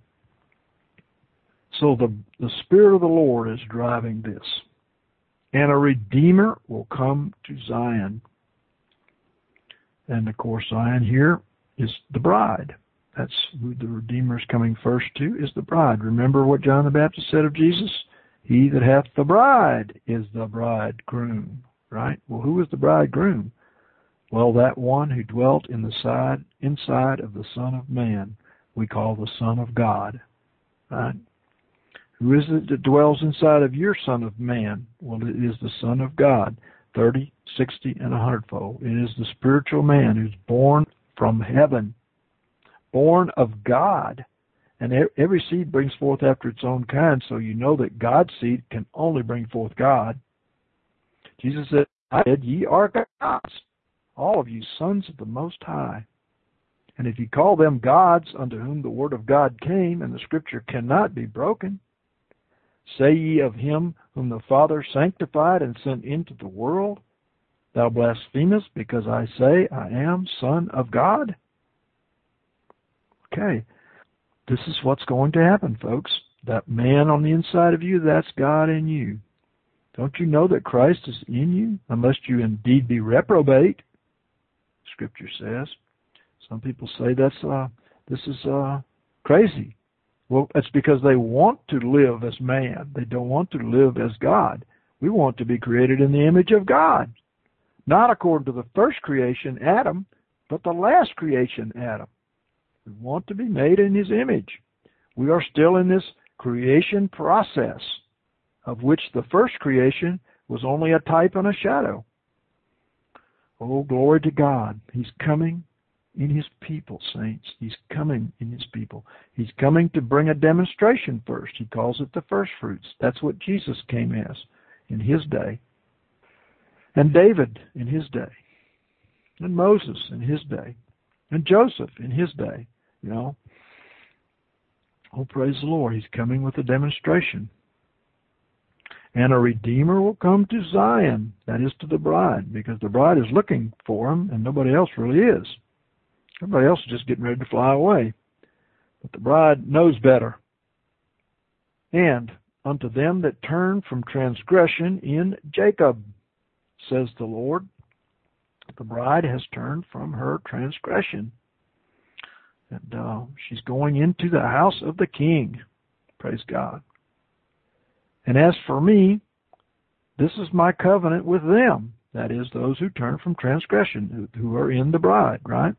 So the Spirit of the Lord is driving this. And a Redeemer will come to Zion. And of course, Zion here is the bride. That's who the Redeemer is coming first to, is the bride. Remember what John the Baptist said of Jesus? He that hath the bride is the bridegroom, right? Well, who is the bridegroom? Well, that one who dwelt inside of the Son of Man, we call the Son of God, right? Who is it that dwells inside of your Son of Man? Well, it is the Son of God, 30, 60, and 100-fold. It is the spiritual man who's born from heaven, born of God. And every seed brings forth after its own kind, so you know that God's seed can only bring forth God. Jesus said, I said, ye are gods, all of you sons of the Most High. And if you call them gods unto whom the word of God came, and the scripture cannot be broken, say ye of him whom the Father sanctified and sent into the world, thou blasphemest, because I say I am Son of God? Okay, this is what's going to happen, folks. That man on the inside of you, that's God in you. Don't you know that Christ is in you, unless you indeed be reprobate? Scripture says. Some people say this is crazy. Well, it's because they want to live as man. They don't want to live as God. We want to be created in the image of God. Not according to the first creation, Adam, but the last creation, Adam. We want to be made in his image. We are still in this creation process, of which the first creation was only a type and a shadow. Oh, glory to God. He's coming in his people, saints. He's coming in his people. He's coming to bring a demonstration first. He calls it the first fruits. That's what Jesus came as in his day. And David in his day. And Moses in his day. And Joseph in his day. You know. Oh, praise the Lord. He's coming with a demonstration. And a Redeemer will come to Zion. That is to the bride. Because the bride is looking for him and nobody else really is. Everybody else is just getting ready to fly away. But the bride knows better. And unto them that turn from transgression in Jacob, says the Lord. The bride has turned from her transgression. And she's going into the house of the King. Praise God. And as for me, this is my covenant with them. That is, those who turn from transgression, who are in the bride, right?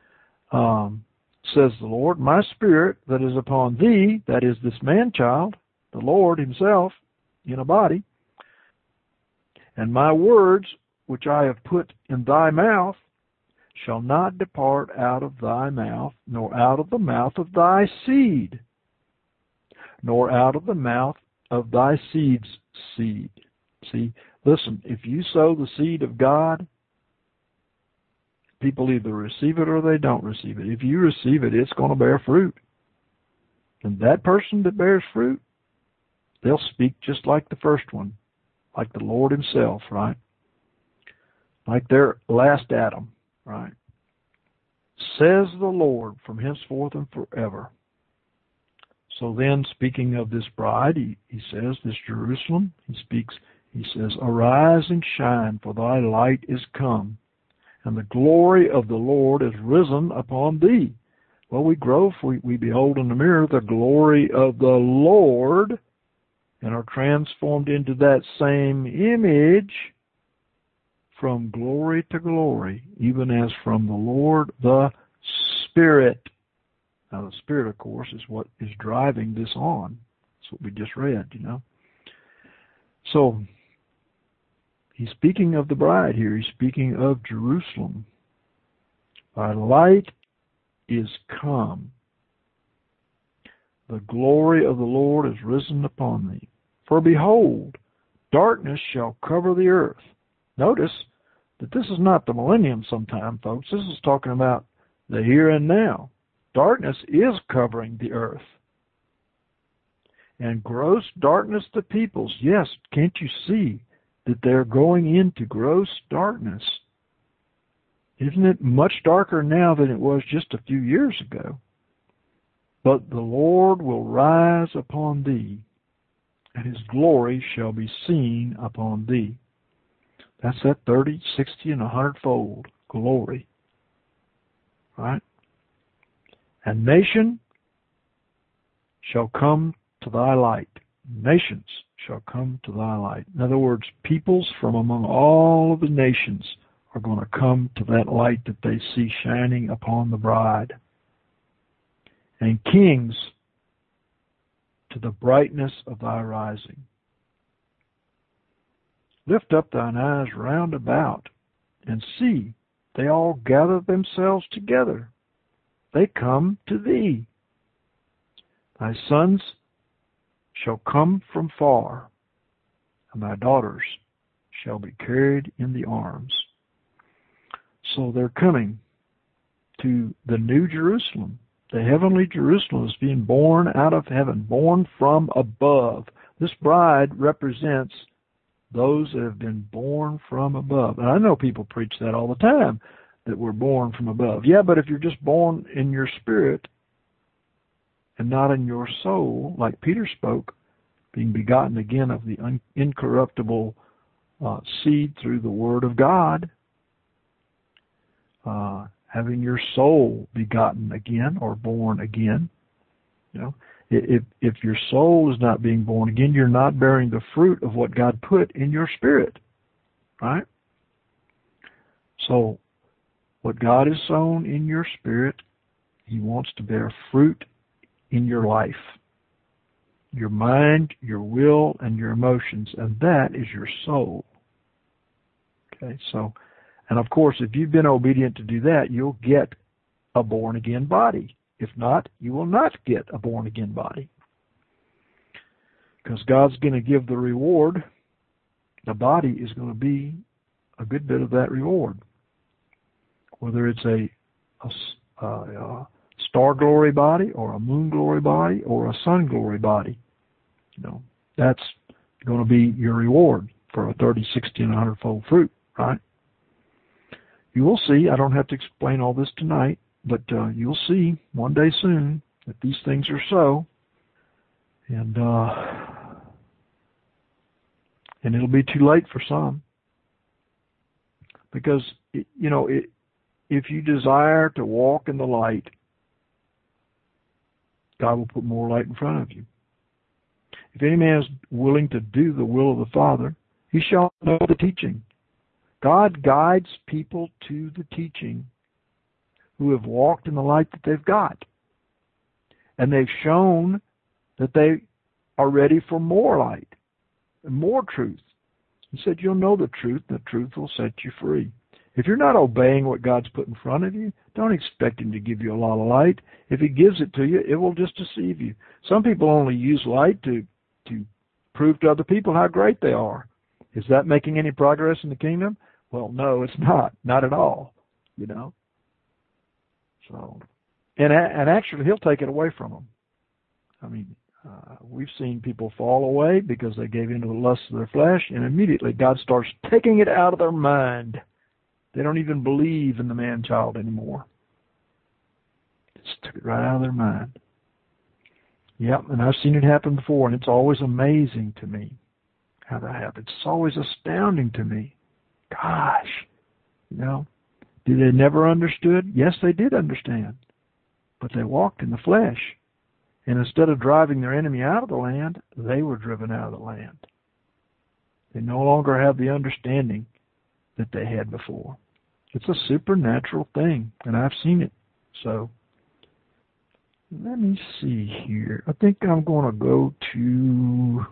Says the Lord, my spirit that is upon thee, that is this man-child, the Lord himself, in a body, and my words which I have put in thy mouth shall not depart out of thy mouth, nor out of the mouth of thy seed, nor out of the mouth of thy seed's seed. See, listen, if you sow the seed of God, people either receive it or they don't receive it. If you receive it, it's going to bear fruit. And that person that bears fruit, they'll speak just like the first one, like the Lord himself, right? Like their last Adam, right? Says the Lord from henceforth and forever. So then, speaking of this bride, he says, this Jerusalem, he says, arise and shine, for thy light is come, and the glory of the Lord is risen upon thee. Well, we behold in the mirror the glory of the Lord, and are transformed into that same image from glory to glory, even as from the Lord the Spirit. Now, the Spirit, of course, is what is driving this on. That's what we just read, So, he's speaking of the bride here. He's speaking of Jerusalem. Thy light is come. The glory of the Lord is risen upon thee. For behold, darkness shall cover the earth. Notice that this is not the millennium sometime, folks. This is talking about the here and now. Darkness is covering the earth. And gross darkness the peoples. Yes, can't you see that they're going into gross darkness? Isn't it much darker now than it was just a few years ago? But the Lord will rise upon thee, and his glory shall be seen upon thee. That's that 30, 60, and 100-fold glory. Right? And nation shall come to thy light. Nations shall come to thy light. In other words, peoples from among all of the nations are going to come to that light that they see shining upon the bride. And kings to the brightness of thy rising. Lift up thine eyes round about, and see, they all gather themselves together. They come to thee. Thy sons shall come from far, and thy daughters shall be carried in the arms. So they're coming to the new Jerusalem. The heavenly Jerusalem is being born out of heaven, born from above. This bride represents those that have been born from above. And I know people preach that all the time, that we're born from above. Yeah, but if you're just born in your spirit and not in your soul, like Peter spoke, being begotten again of the incorruptible seed through the Word of God, having your soul begotten again or born again. If your soul is not being born again, you're not bearing the fruit of what God put in your spirit, right? So, what God has sown in your spirit, he wants to bear fruit in your life. Your mind, your will, and your emotions, and that is your soul. Okay, so, and of course, if you've been obedient to do that, you'll get a born-again body. If not, you will not get a born-again body. Because God's going to give the reward. The body is going to be a good bit of that reward. Whether it's a star glory body or a moon glory body or a sun glory body, that's going to be your reward for a 30, 60, and 100-fold fruit, right? You will see. I don't have to explain all this tonight, but you'll see one day soon that these things are so, and it'll be too late for some, because if you desire to walk in the light, God will put more light in front of you. If any man is willing to do the will of the Father, he shall know the teaching. God guides people to the teaching who have walked in the light that they've got. And they've shown that they are ready for more light and more truth. He said, you'll know the truth, and the truth will set you free. If you're not obeying what God's put in front of you, don't expect him to give you a lot of light. If he gives it to you, it will just deceive you. Some people only use light to prove to other people how great they are. Is that making any progress in the kingdom? Well, no, it's not. Not at all, So, and actually, he'll take it away from them. I mean, we've seen people fall away because they gave into the lust of their flesh, and immediately God starts taking it out of their mind. They don't even believe in the man-child anymore. Just took it right out of their mind. Yep, and I've seen it happen before, and it's always amazing to me how that happens. It's always astounding to me. Gosh, did they never understood? Yes, they did understand, but they walked in the flesh. And instead of driving their enemy out of the land, they were driven out of the land. They no longer have the understanding that they had before. It's a supernatural thing, and I've seen it. So, let me see here. I think I'm going to go to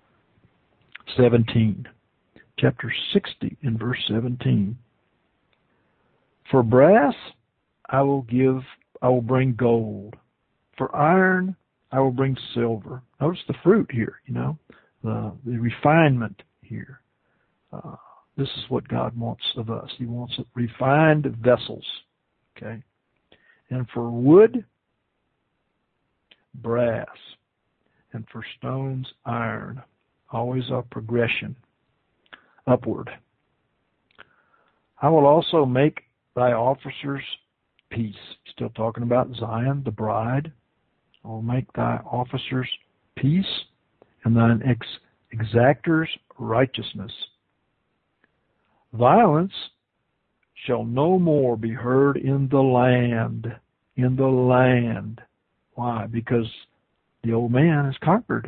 17. Chapter 60 in verse 17. For brass I will bring gold. For iron I will bring silver. Notice the fruit here, the refinement here. This is what God wants of us. He wants refined vessels. Okay? And for wood, brass. And for stones, iron. Always a progression upward. I will also make thy officers peace. Still talking about Zion, the bride. I will make thy officers peace, and thine exactors righteousness. Violence shall no more be heard in the land. In the land. Why? Because the old man is conquered.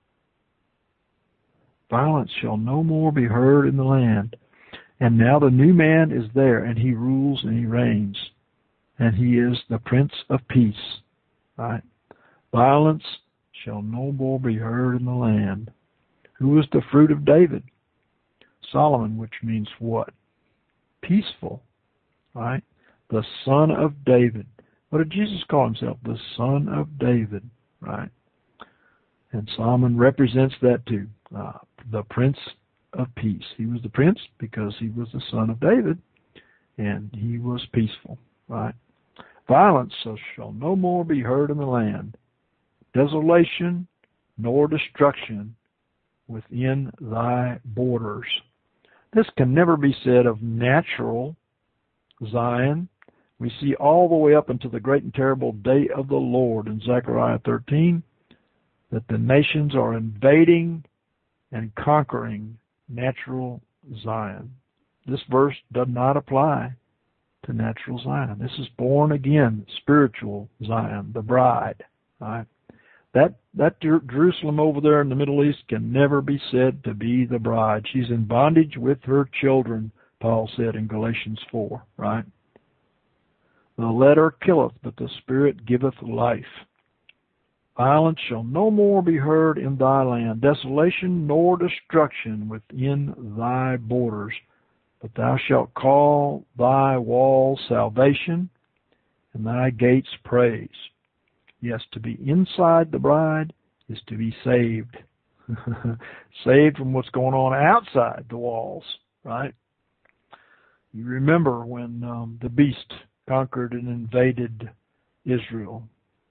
Violence shall no more be heard in the land. And now the new man is there, and he rules and he reigns. And he is the Prince of Peace. Right? Violence shall no more be heard in the land. Who is the fruit of David? Solomon, which means what? Peaceful. Right? The son of David. What did Jesus call himself? The son of David. Right? And Solomon represents that too. The Prince of Peace. He was the prince because he was the son of David, and he was peaceful. Right? Violence shall no more be heard in the land. Desolation nor destruction within thy borders. This can never be said of natural Zion. We see all the way up until the great and terrible day of the Lord in Zechariah 13 that the nations are invading and conquering natural Zion. This verse does not apply to natural Zion. This is born again, spiritual Zion, the bride. Right? That Jerusalem over there in the Middle East can never be said to be the bride. She's in bondage with her children, Paul said in Galatians 4, right? The letter killeth, but the Spirit giveth life. Violence shall no more be heard in thy land, desolation nor destruction within thy borders. But thou shalt call thy walls salvation, and thy gates praise. Yes, to be inside the bride is to be saved. Saved from what's going on outside the walls, right? You remember when the beast conquered and invaded Israel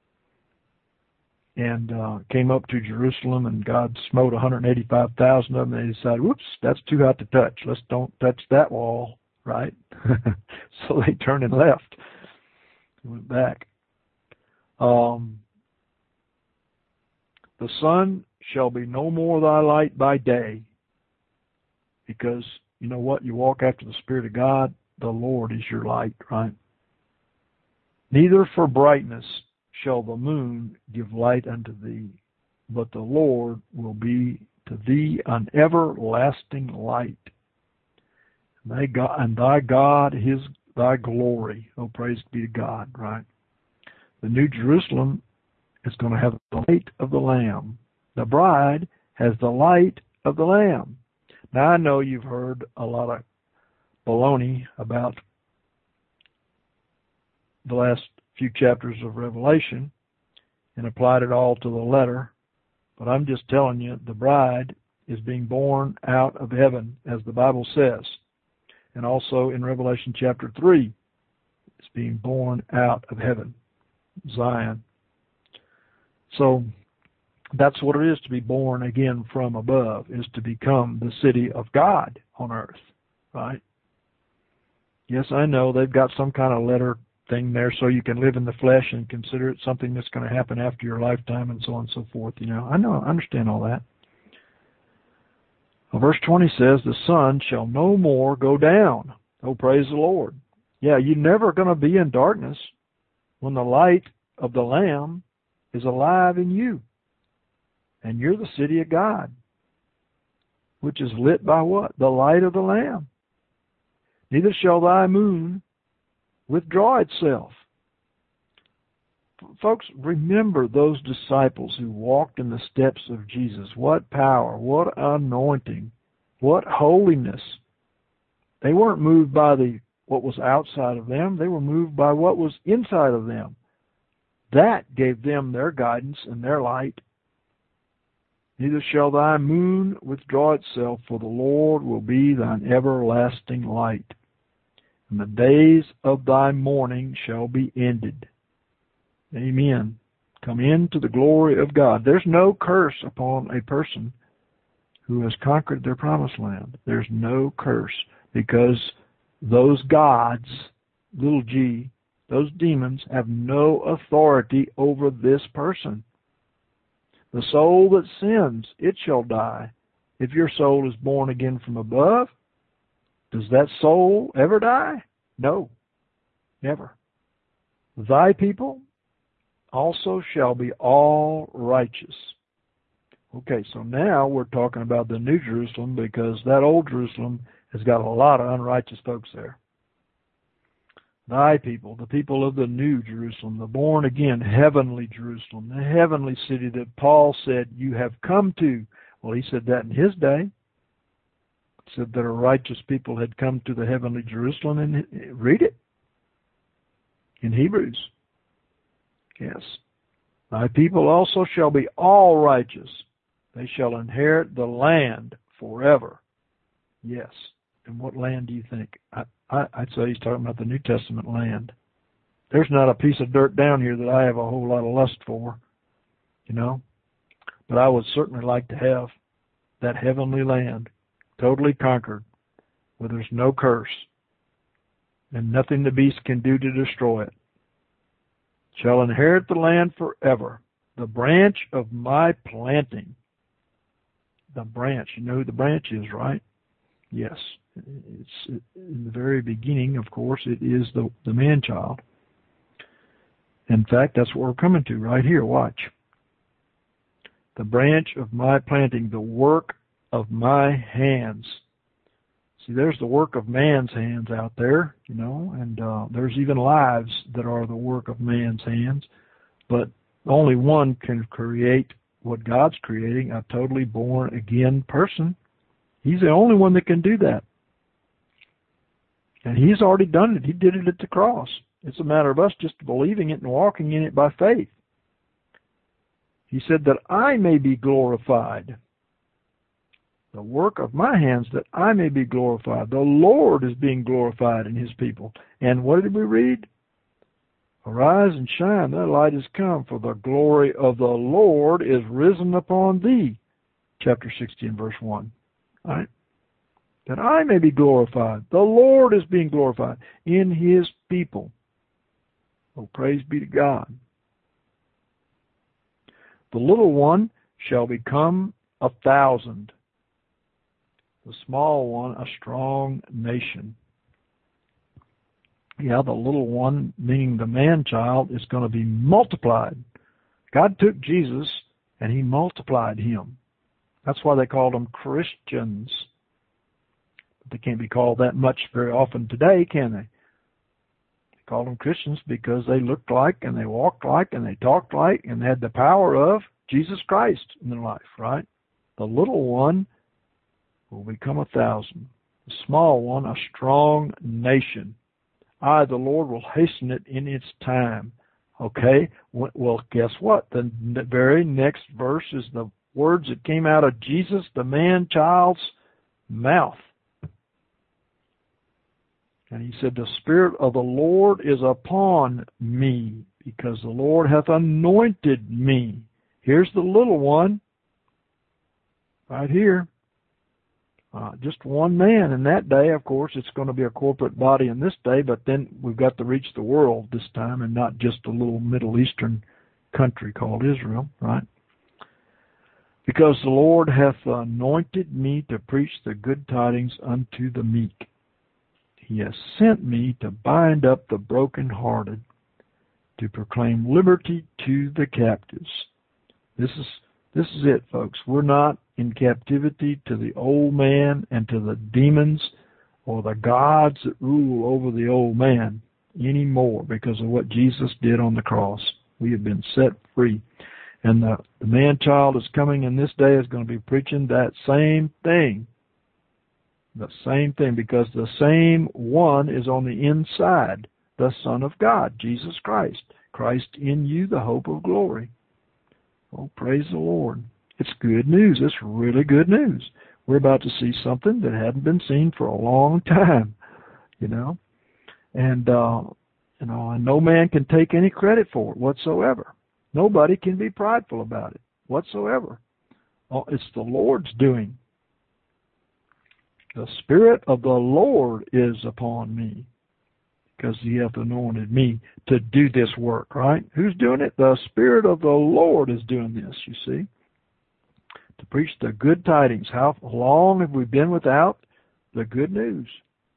and came up to Jerusalem, and God smote 185,000 of them, and they decided, whoops, that's too hot to touch. Let's don't touch that wall, right? So they turned and left. Went back. The sun shall be no more thy light by day, because you know what? You walk after the Spirit of God, the Lord is your light, right? Neither for brightness shall the moon give light unto thee, but the Lord will be to thee an everlasting light. And thy God is thy glory. Oh, praise be to God, right? The New Jerusalem is going to have the light of the Lamb. The bride has the light of the Lamb. Now, I know you've heard a lot of baloney about the last few chapters of Revelation and applied it all to the letter, but I'm just telling you, the bride is being born out of heaven, as the Bible says. And also in Revelation chapter 3, it's being born out of heaven, Zion. So that's what it is to be born again from above, is to become the city of God on earth, right? Yes, I know they've got some kind of letter thing there so you can live in the flesh and consider it something that's going to happen after your lifetime and so on and so forth. You know, I understand all that. Well, verse 20 says, the sun shall no more go down. Oh, praise the Lord. Yeah, you're never going to be in darkness when the light of the Lamb is alive in you. And you're the city of God, which is lit by what? The light of the Lamb. Neither shall thy moon withdraw itself. Folks, remember those disciples who walked in the steps of Jesus. What power, what anointing, what holiness. They weren't moved by what was outside of them. They were moved by what was inside of them. That gave them their guidance and their light. Neither shall thy moon withdraw itself, for the Lord will be thine everlasting light. And the days of thy mourning shall be ended. Amen. Come into the glory of God. There's no curse upon a person who has conquered their promised land. There's no curse, because those gods, little g, those demons, have no authority over this person. The soul that sins, it shall die. If your soul is born again from above, does that soul ever die? No, never. Thy people also shall be all righteous. Okay, so now we're talking about the New Jerusalem, because that old Jerusalem has got a lot of unrighteous folks there. Thy people, the people of the New Jerusalem, the born again heavenly Jerusalem, the heavenly city that Paul said you have come to. Well, he said that in his day. He said that a righteous people had come to the heavenly Jerusalem, and read it in Hebrews. Yes. Thy people also shall be all righteous. They shall inherit the land forever. Yes. And what land do you think? I'd say he's talking about the New Testament land. There's not a piece of dirt down here that I have a whole lot of lust for, you know. But I would certainly like to have that heavenly land, totally conquered, where there's no curse, and nothing the beast can do to destroy it. Shall inherit the land forever, the branch of my planting. The branch, you know who the branch is, right? Yes. It's in the very beginning, of course, it is the man-child. In fact, that's what we're coming to right here. Watch. The branch of my planting, the work of my hands. See, there's the work of man's hands out there, you know, and there's even lives that are the work of man's hands. But only one can create what God's creating, a totally born-again person. He's the only one that can do that. And he's already done it. He did it at the cross. It's a matter of us just believing it and walking in it by faith. He said that I may be glorified. The work of my hands, that I may be glorified. The Lord is being glorified in his people. And what did we read? Arise and shine, thy light is come, for the glory of the Lord is risen upon thee. Chapter 16, verse 1. All right? That I may be glorified. The Lord is being glorified in his people. Oh, praise be to God. The little one shall become 1,000. The small one, a strong nation. Yeah, the little one, meaning the man-child, is going to be multiplied. God took Jesus and he multiplied him. That's why they called them Christians. They can't be called that much very often today, can they? They called them Christians because they looked like and they walked like and they talked like and had the power of Jesus Christ in their life, right? The little one will become 1,000. The small one, a strong nation. I, the Lord, will hasten it in its time. Okay? Well, guess what? The very next verse is the words that came out of Jesus, the man-child's mouth. And he said, the Spirit of the Lord is upon me, because the Lord hath anointed me. Here's the little one, right here. Just one man in that day. Of course, it's going to be a corporate body in this day, but then we've got to reach the world this time and not just a little Middle Eastern country called Israel, right? Because the Lord hath anointed me to preach the good tidings unto the meek. He has sent me to bind up the brokenhearted, to proclaim liberty to the captives. This is it, folks. We're not in captivity to the old man and to the demons or the gods that rule over the old man anymore because of what Jesus did on the cross. We have been set free. And the man-child is coming in this day is going to be preaching that same thing. The same thing, because the same one is on the inside, the Son of God, Jesus Christ. Christ in you, the hope of glory. Oh, praise the Lord. It's good news. It's really good news. We're about to see something that hadn't been seen for a long time, And, and no man can take any credit for it whatsoever. Nobody can be prideful about it whatsoever. It's the Lord's doing. The Spirit of the Lord is upon me, because He hath anointed me to do this work, right? Who's doing it? The Spirit of the Lord is doing this, you see. To preach the good tidings. How long have we been without the good news?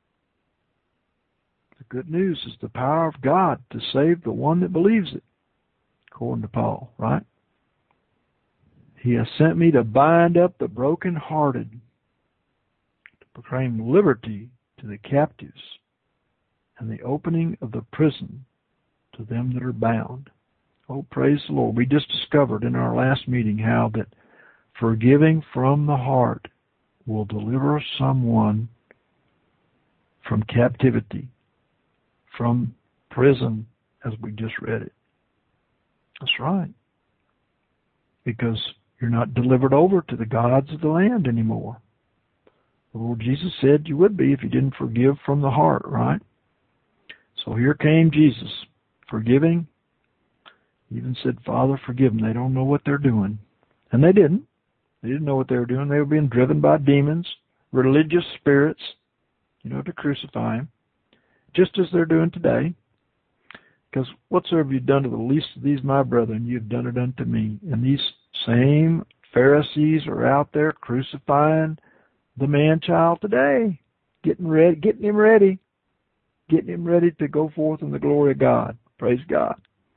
The good news is the power of God to save the one that believes it, according to Paul, right? He has sent me to bind up the brokenhearted, to proclaim liberty to the captives, and the opening of the prison to them that are bound. Oh, praise the Lord. We just discovered in our last meeting how that forgiving from the heart will deliver someone from captivity, from prison, as we just read it. That's right. Because you're not delivered over to the gods of the land anymore. The Lord Jesus said you would be if you didn't forgive from the heart, right? So here came Jesus, forgiving. He even said, Father, forgive them. They don't know what they're doing. And they didn't. They didn't know what they were doing. They were being driven by demons, religious spirits, to crucify Him, just as they're doing today. Because whatsoever you've done to the least of these, my brethren, you've done it unto me. And these same Pharisees are out there crucifying the man-child today, getting him ready to go forth in the glory of God. Praise God.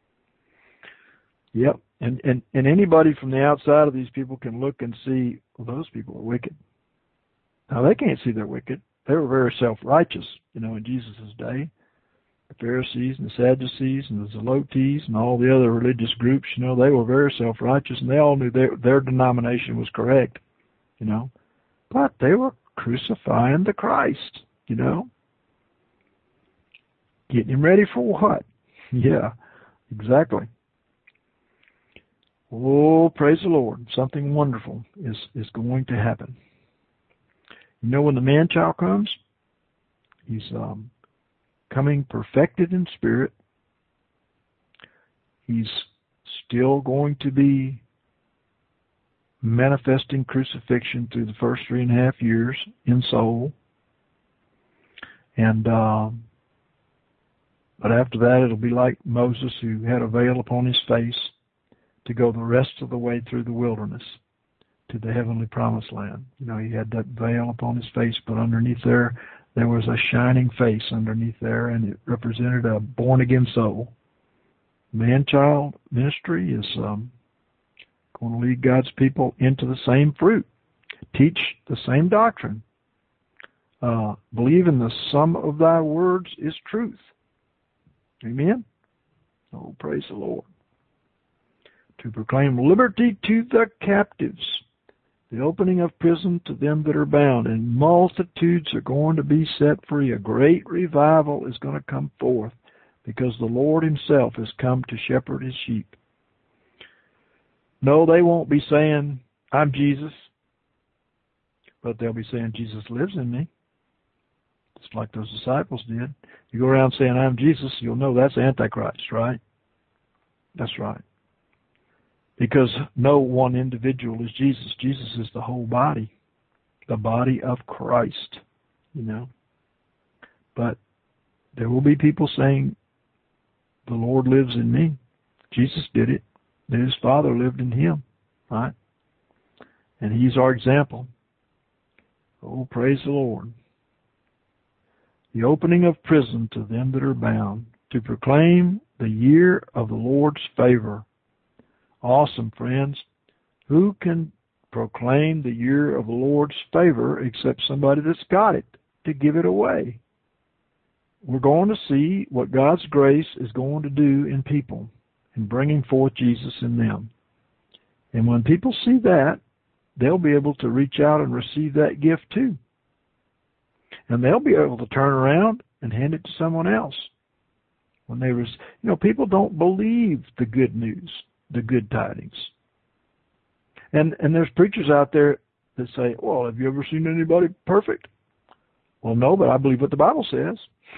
Yep. And anybody from the outside of these people can look and see, well, those people are wicked. Now, they can't see they're wicked. They were very self-righteous, in Jesus' day. The Pharisees and the Sadducees and the Zelotes and all the other religious groups, they were very self-righteous, and they all knew their denomination was correct, But they were crucifying the Christ, Getting Him ready for what? Yeah, exactly. Oh, praise the Lord. Something wonderful is going to happen. When the man-child comes, He's coming perfected in spirit. He's still going to be manifesting crucifixion through the first 3.5 years in soul. And but after that, it'll be like Moses, who had a veil upon his face to go the rest of the way through the wilderness to the heavenly promised land. He had that veil upon his face, but underneath there was a shining face underneath there, and it represented a born-again soul. Man-child ministry is going to lead God's people into the same fruit, teach the same doctrine, believe in the sum of thy words is truth. Amen? Oh, praise the Lord. To proclaim liberty to the captives, the opening of prison to them that are bound, and multitudes are going to be set free. A great revival is going to come forth because the Lord Himself has come to shepherd His sheep. No, they won't be saying, I'm Jesus, but they'll be saying, Jesus lives in me, just like those disciples did. You go around saying, I'm Jesus, you'll know that's Antichrist, right? That's right. Because no one individual is Jesus. Jesus is the whole body. the body of Christ, you know. But there will be people saying, the Lord lives in me. Jesus did it. That his Father lived in him, right? And he's our example. Oh, praise the Lord. The opening of prison to them that are bound, to proclaim the year of the Lord's favor. Awesome, friends. Who can proclaim the year of the Lord's favor except somebody that's got it to give it away? We're going to see what God's grace is going to do in people in bringing forth Jesus in them. And when people see that, they'll be able to reach out and receive that gift too. And they'll be able to turn around and hand it to someone else. When they people don't believe the good news, the good tidings. And there's preachers out there that say, well, have you ever seen anybody perfect? Well, no, but I believe what the Bible says.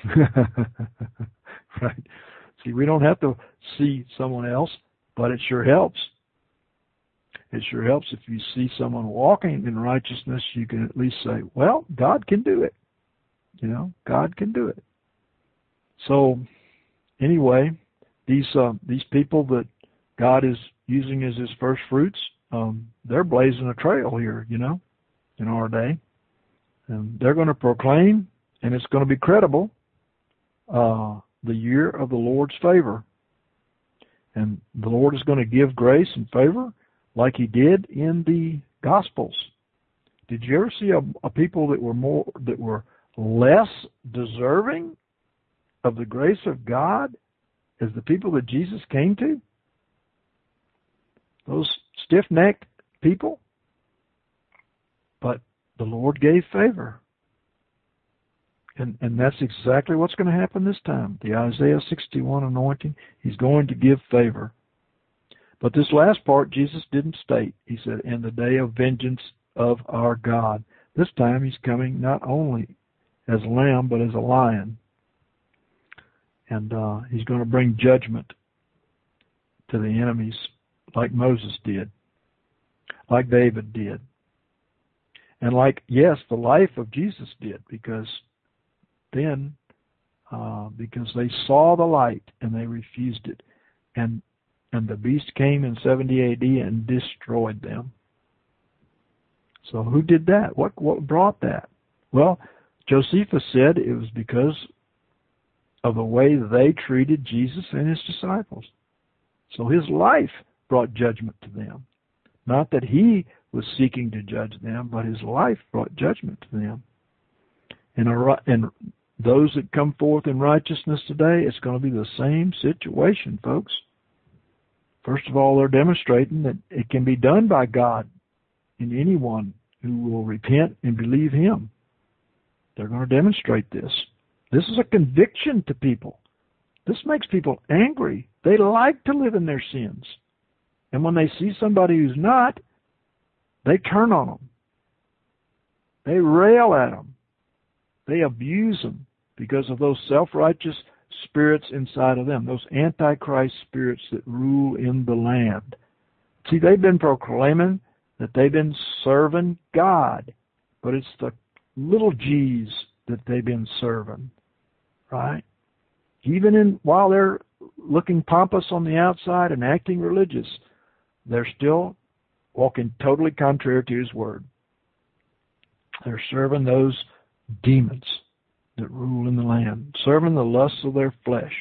Right? See, we don't have to see someone else, but it sure helps. It sure helps if you see someone walking in righteousness, you can at least say, well, God can do it. You know, God can do it. So, anyway, these people that God is using as his first fruits, they're blazing a trail here, you know, in our day. And they're going to proclaim, and it's going to be credible, the year of the Lord's favor. And the Lord is going to give grace and favor like he did in the Gospels. Did you ever see a people that were less deserving of the grace of God as the people that Jesus came to? Those stiff-necked people? But the Lord gave favor. And that's exactly what's going to happen this time. The Isaiah 61 anointing, he's going to give favor. But this last part, Jesus didn't state. He said, in the day of vengeance of our God. This time he's coming not only as a lamb, but as a lion. And he's going to bring judgment to the enemies like Moses did, like David did. And like, yes, the life of Jesus did, because then, because they saw the light and they refused it. And the beast came in 70 AD and destroyed them. So who did that? What brought that? Well, Josephus said it was because of the way they treated Jesus and his disciples. So his life brought judgment to them. Not that he was seeking to judge them, but his life brought judgment to them. And those that come forth in righteousness today, it's going to be the same situation, folks. First of all, they're demonstrating that it can be done by God in anyone who will repent and believe him. They're going to demonstrate this. This is a conviction to people. This makes people angry. They like to live in their sins. And when they see somebody who's not, they turn on them. They rail at them. They abuse them because of those self-righteous spirits inside of them, those antichrist spirits that rule in the land. See, they've been proclaiming that they've been serving God, but it's the little g's that they've been serving, right? Even while they're looking pompous on the outside and acting religious, they're still walking totally contrary to his word. They're serving those demons that rule in the land, serving the lusts of their flesh.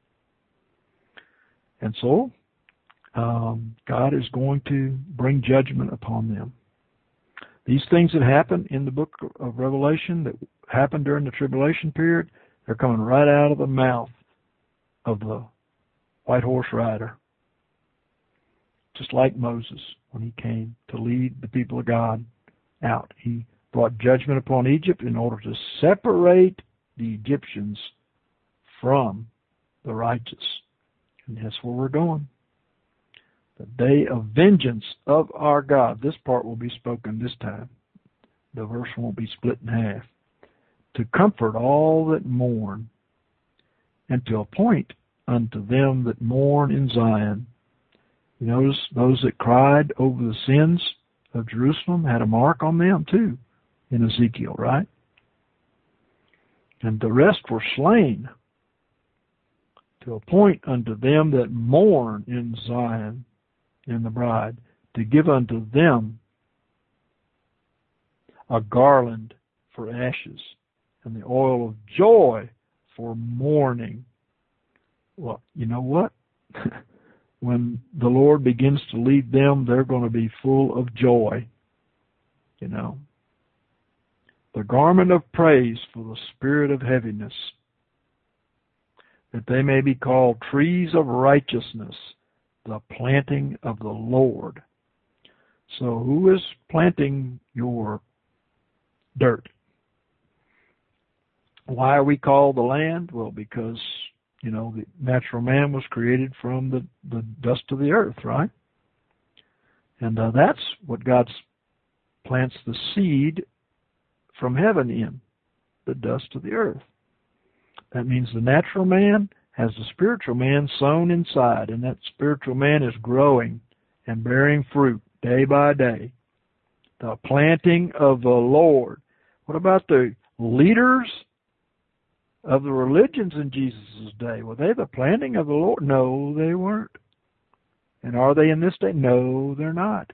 And so, God is going to bring judgment upon them. These things that happen in the book of Revelation, that happened during the tribulation period, they're coming right out of the mouth of the white horse rider. Just like Moses when he came to lead the people of God out. He brought judgment upon Egypt in order to separate the Egyptians from the righteous. And that's where we're going. The day of vengeance of our God. This part will be spoken this time. The verse won't be split in half. To comfort all that mourn, and to appoint unto them that mourn in Zion. You notice those that cried over the sins of Jerusalem had a mark on them too. in Ezekiel, right? And the rest were slain, to appoint unto them that mourn in Zion, in the bride, to give unto them a garland for ashes, and the oil of joy for mourning. Well, you know what? When the Lord begins to lead them, they're going to be full of joy. You know. The garment of praise for the spirit of heaviness, that they may be called trees of righteousness, the planting of the Lord. So who is planting your dirt? Why are we called the land? Well, because, you know, the natural man was created from the dust of the earth, right? And that's what God plants the seed from heaven in, the dust of the earth. That means the natural man has the spiritual man sown inside, and that spiritual man is growing and bearing fruit day by day. The planting of the Lord. What about the leaders of the religions in Jesus' day? Were they the planting of the Lord? No, they weren't. And are they in this day? No, they're not.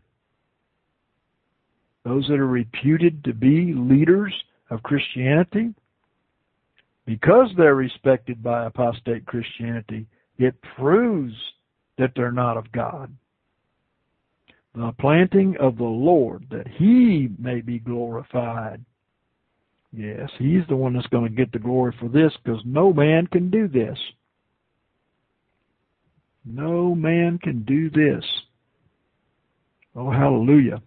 Those that are reputed to be leaders of Christianity, because they're respected by apostate Christianity, it proves that they're not of God. The planting of the Lord, that He may be glorified. Yes, He's the one that's going to get the glory for this, because no man can do this. No man can do this. Oh, hallelujah.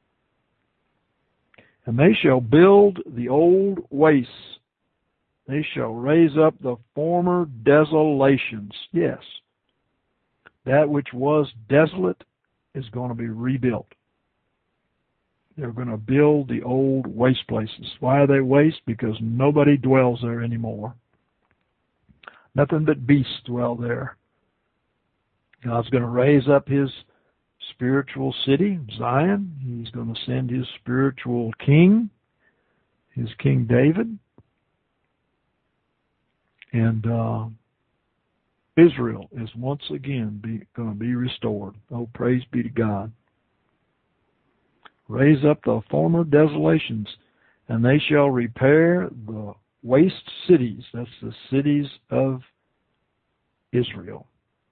And they shall build the old wastes. They shall raise up the former desolations. Yes, that which was desolate is going to be rebuilt. They're going to build the old waste places. Why are they waste? Because nobody dwells there anymore. Nothing but beasts dwell there. God's going to raise up His spiritual city, Zion. He's going to send His spiritual king, His King David. And Israel is once again going to be restored. Oh, praise be to God. Raise up the former desolations, and they shall repair the waste cities. That's the cities of Israel.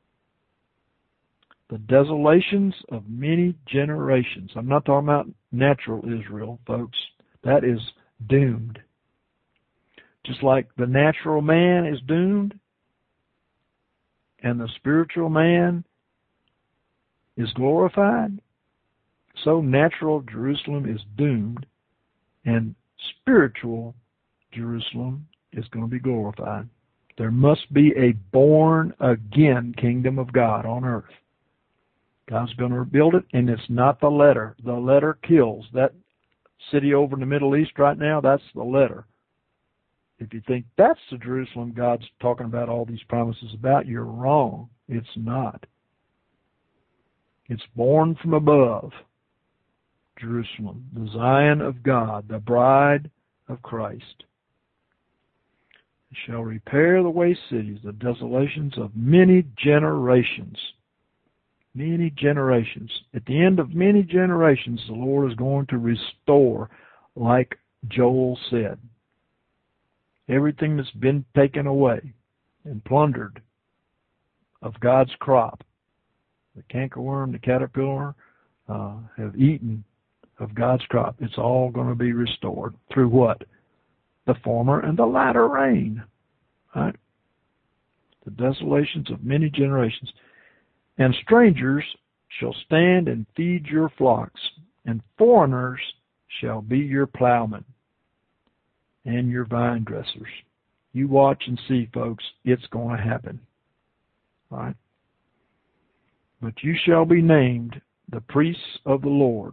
The desolations of many generations. I'm not talking about natural Israel, folks. That is doomed. Just like the natural man is doomed, and the spiritual man is glorified, so natural Jerusalem is doomed, and spiritual Jerusalem is going to be glorified. There must be a born-again kingdom of God on earth. God's going to rebuild it, and it's not the letter. The letter kills. That city over in the Middle East right now, that's the letter. If you think that's the Jerusalem God's talking about all these promises about, you're wrong. It's not. It's born from above. Jerusalem, the Zion of God, the bride of Christ. It shall repair the waste cities, the desolations of many generations. Many generations. At the end of many generations, the Lord is going to restore, like Joel said. Everything that's been taken away and plundered of God's crop. The cankerworm, the caterpillar have eaten of God's crop. It's all going to be restored. Through what? The former and the latter rain. Right? The desolations of many generations. And strangers shall stand and feed your flocks, and foreigners shall be your plowmen and your vine dressers. You watch and see, folks. It's going to happen. Right? But you shall be named the priests of the Lord.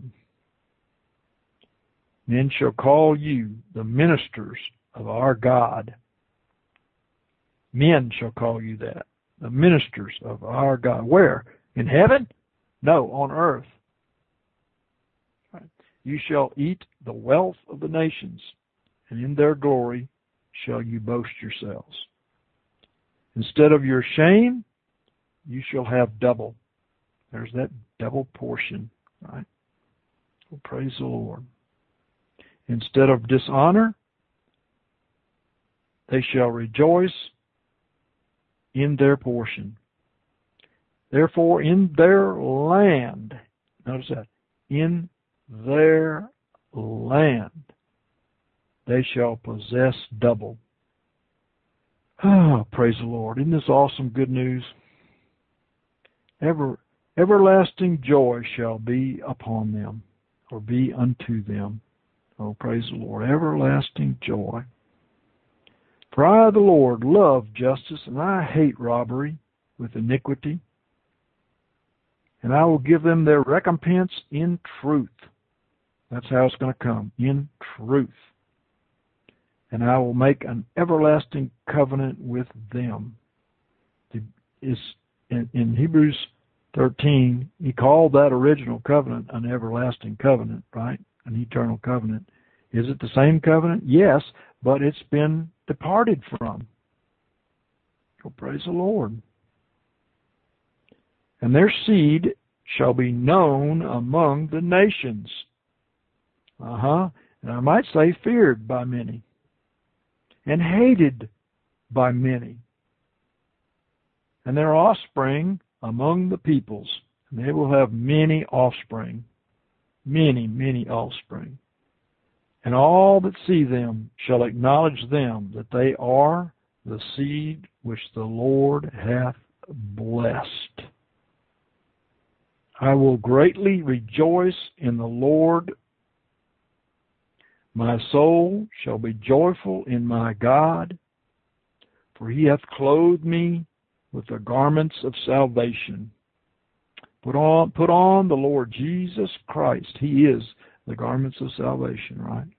Men shall call you the ministers of our God. Men shall call you that. The ministers of our God. Where? In heaven? No, on earth. Right. You shall eat the wealth of the nations, and in their glory shall you boast yourselves. Instead of your shame, you shall have double. There's that double portion, right? Well, praise the Lord. Instead of dishonor, they shall rejoice in their portion. Therefore, in their land, notice that, in their land, they shall possess double. Oh, praise the Lord. Isn't this awesome good news? Everlasting joy shall be upon them, or be unto them. Oh, praise the Lord. Everlasting joy. For I, the Lord, love justice, and I hate robbery with iniquity. And I will give them their recompense in truth. That's how it's going to come, in truth. And I will make an everlasting covenant with them. In Hebrews 13, he called that original covenant an everlasting covenant, right? An eternal covenant. Is it the same covenant? Yes, but it's been departed from. Oh, praise the Lord. And their seed shall be known among the nations. And I might say feared by many, and hated by many. And their offspring among the peoples. And they will have many offspring. Many, many offspring. And all that see them shall acknowledge them, that they are the seed which the Lord hath blessed. I will greatly rejoice in the Lord. My soul shall be joyful in my God, for he hath clothed me with the garments of salvation. Put on the Lord Jesus Christ. He is the garments of salvation, right?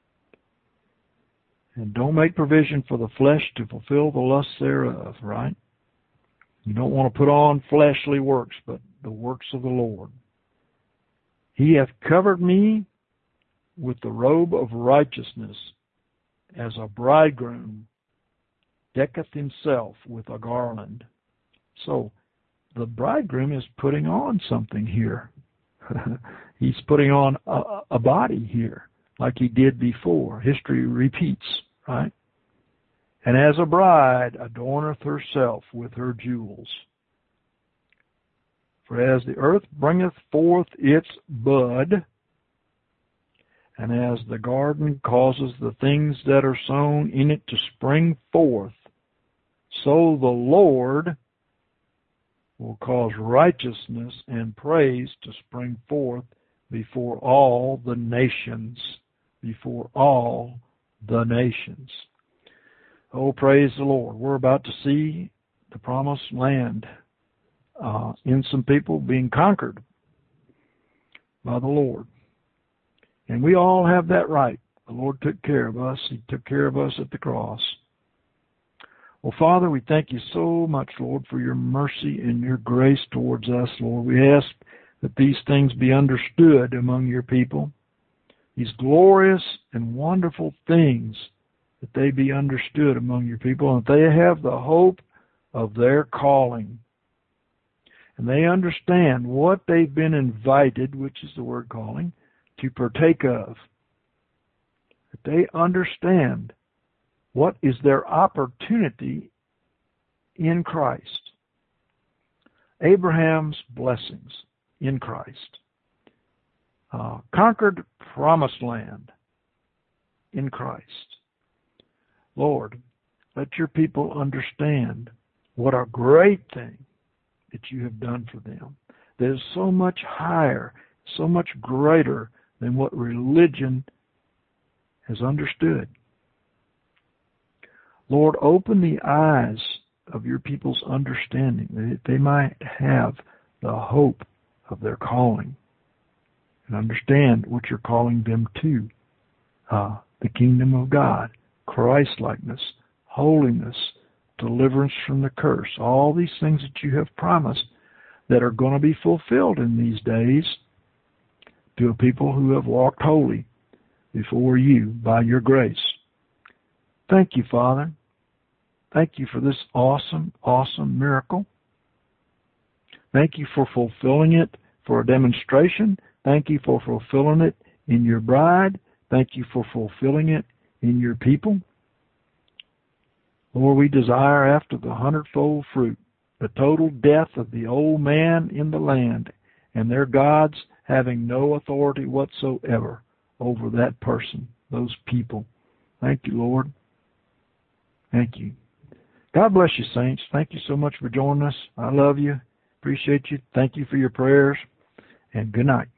And don't make provision for the flesh to fulfill the lusts thereof, right? You don't want to put on fleshly works, but the works of the Lord. He hath covered me with the robe of righteousness, as a bridegroom decketh himself with a garland. So, the bridegroom is putting on something here. He's putting on a body here, like he did before. History repeats, right? And as a bride adorneth herself with her jewels. For as the earth bringeth forth its bud, and as the garden causes the things that are sown in it to spring forth, so the Lord will cause righteousness and praise to spring forth before all the nations. Before all the nations. Oh, praise the Lord. We're about to see the promised land in some people being conquered by the Lord. And we all have that right. The Lord took care of us. He took care of us at the cross. Well, Father, we thank you so much, Lord, for your mercy and your grace towards us, Lord. We ask that these things be understood among your people. These glorious and wonderful things, that they be understood among your people, and that they have the hope of their calling. And they understand what they've been invited, which is the word calling, to partake of. That they understand what is their opportunity in Christ. Abraham's blessings in Christ. Conquered promised land in Christ. Lord, let your people understand what a great thing that you have done for them. That is so much higher, so much greater than what religion has understood. Lord, open the eyes of your people's understanding, that they might have the hope of their calling and understand what you're calling them to. The kingdom of God, Christ-likeness, holiness, deliverance from the curse, all these things that you have promised that are going to be fulfilled in these days. to a people who have walked holy before you by your grace. Thank you, Father. Thank you for this awesome, awesome miracle. Thank you for fulfilling it for a demonstration. Thank you for fulfilling it in your bride. Thank you for fulfilling it in your people. Lord, we desire after the 100-fold fruit, the total death of the old man in the land, and their gods having no authority whatsoever over that person, those people. Thank you, Lord. Thank you. God bless you, saints. Thank you so much for joining us. I love you. Appreciate you. Thank you for your prayers. And good night.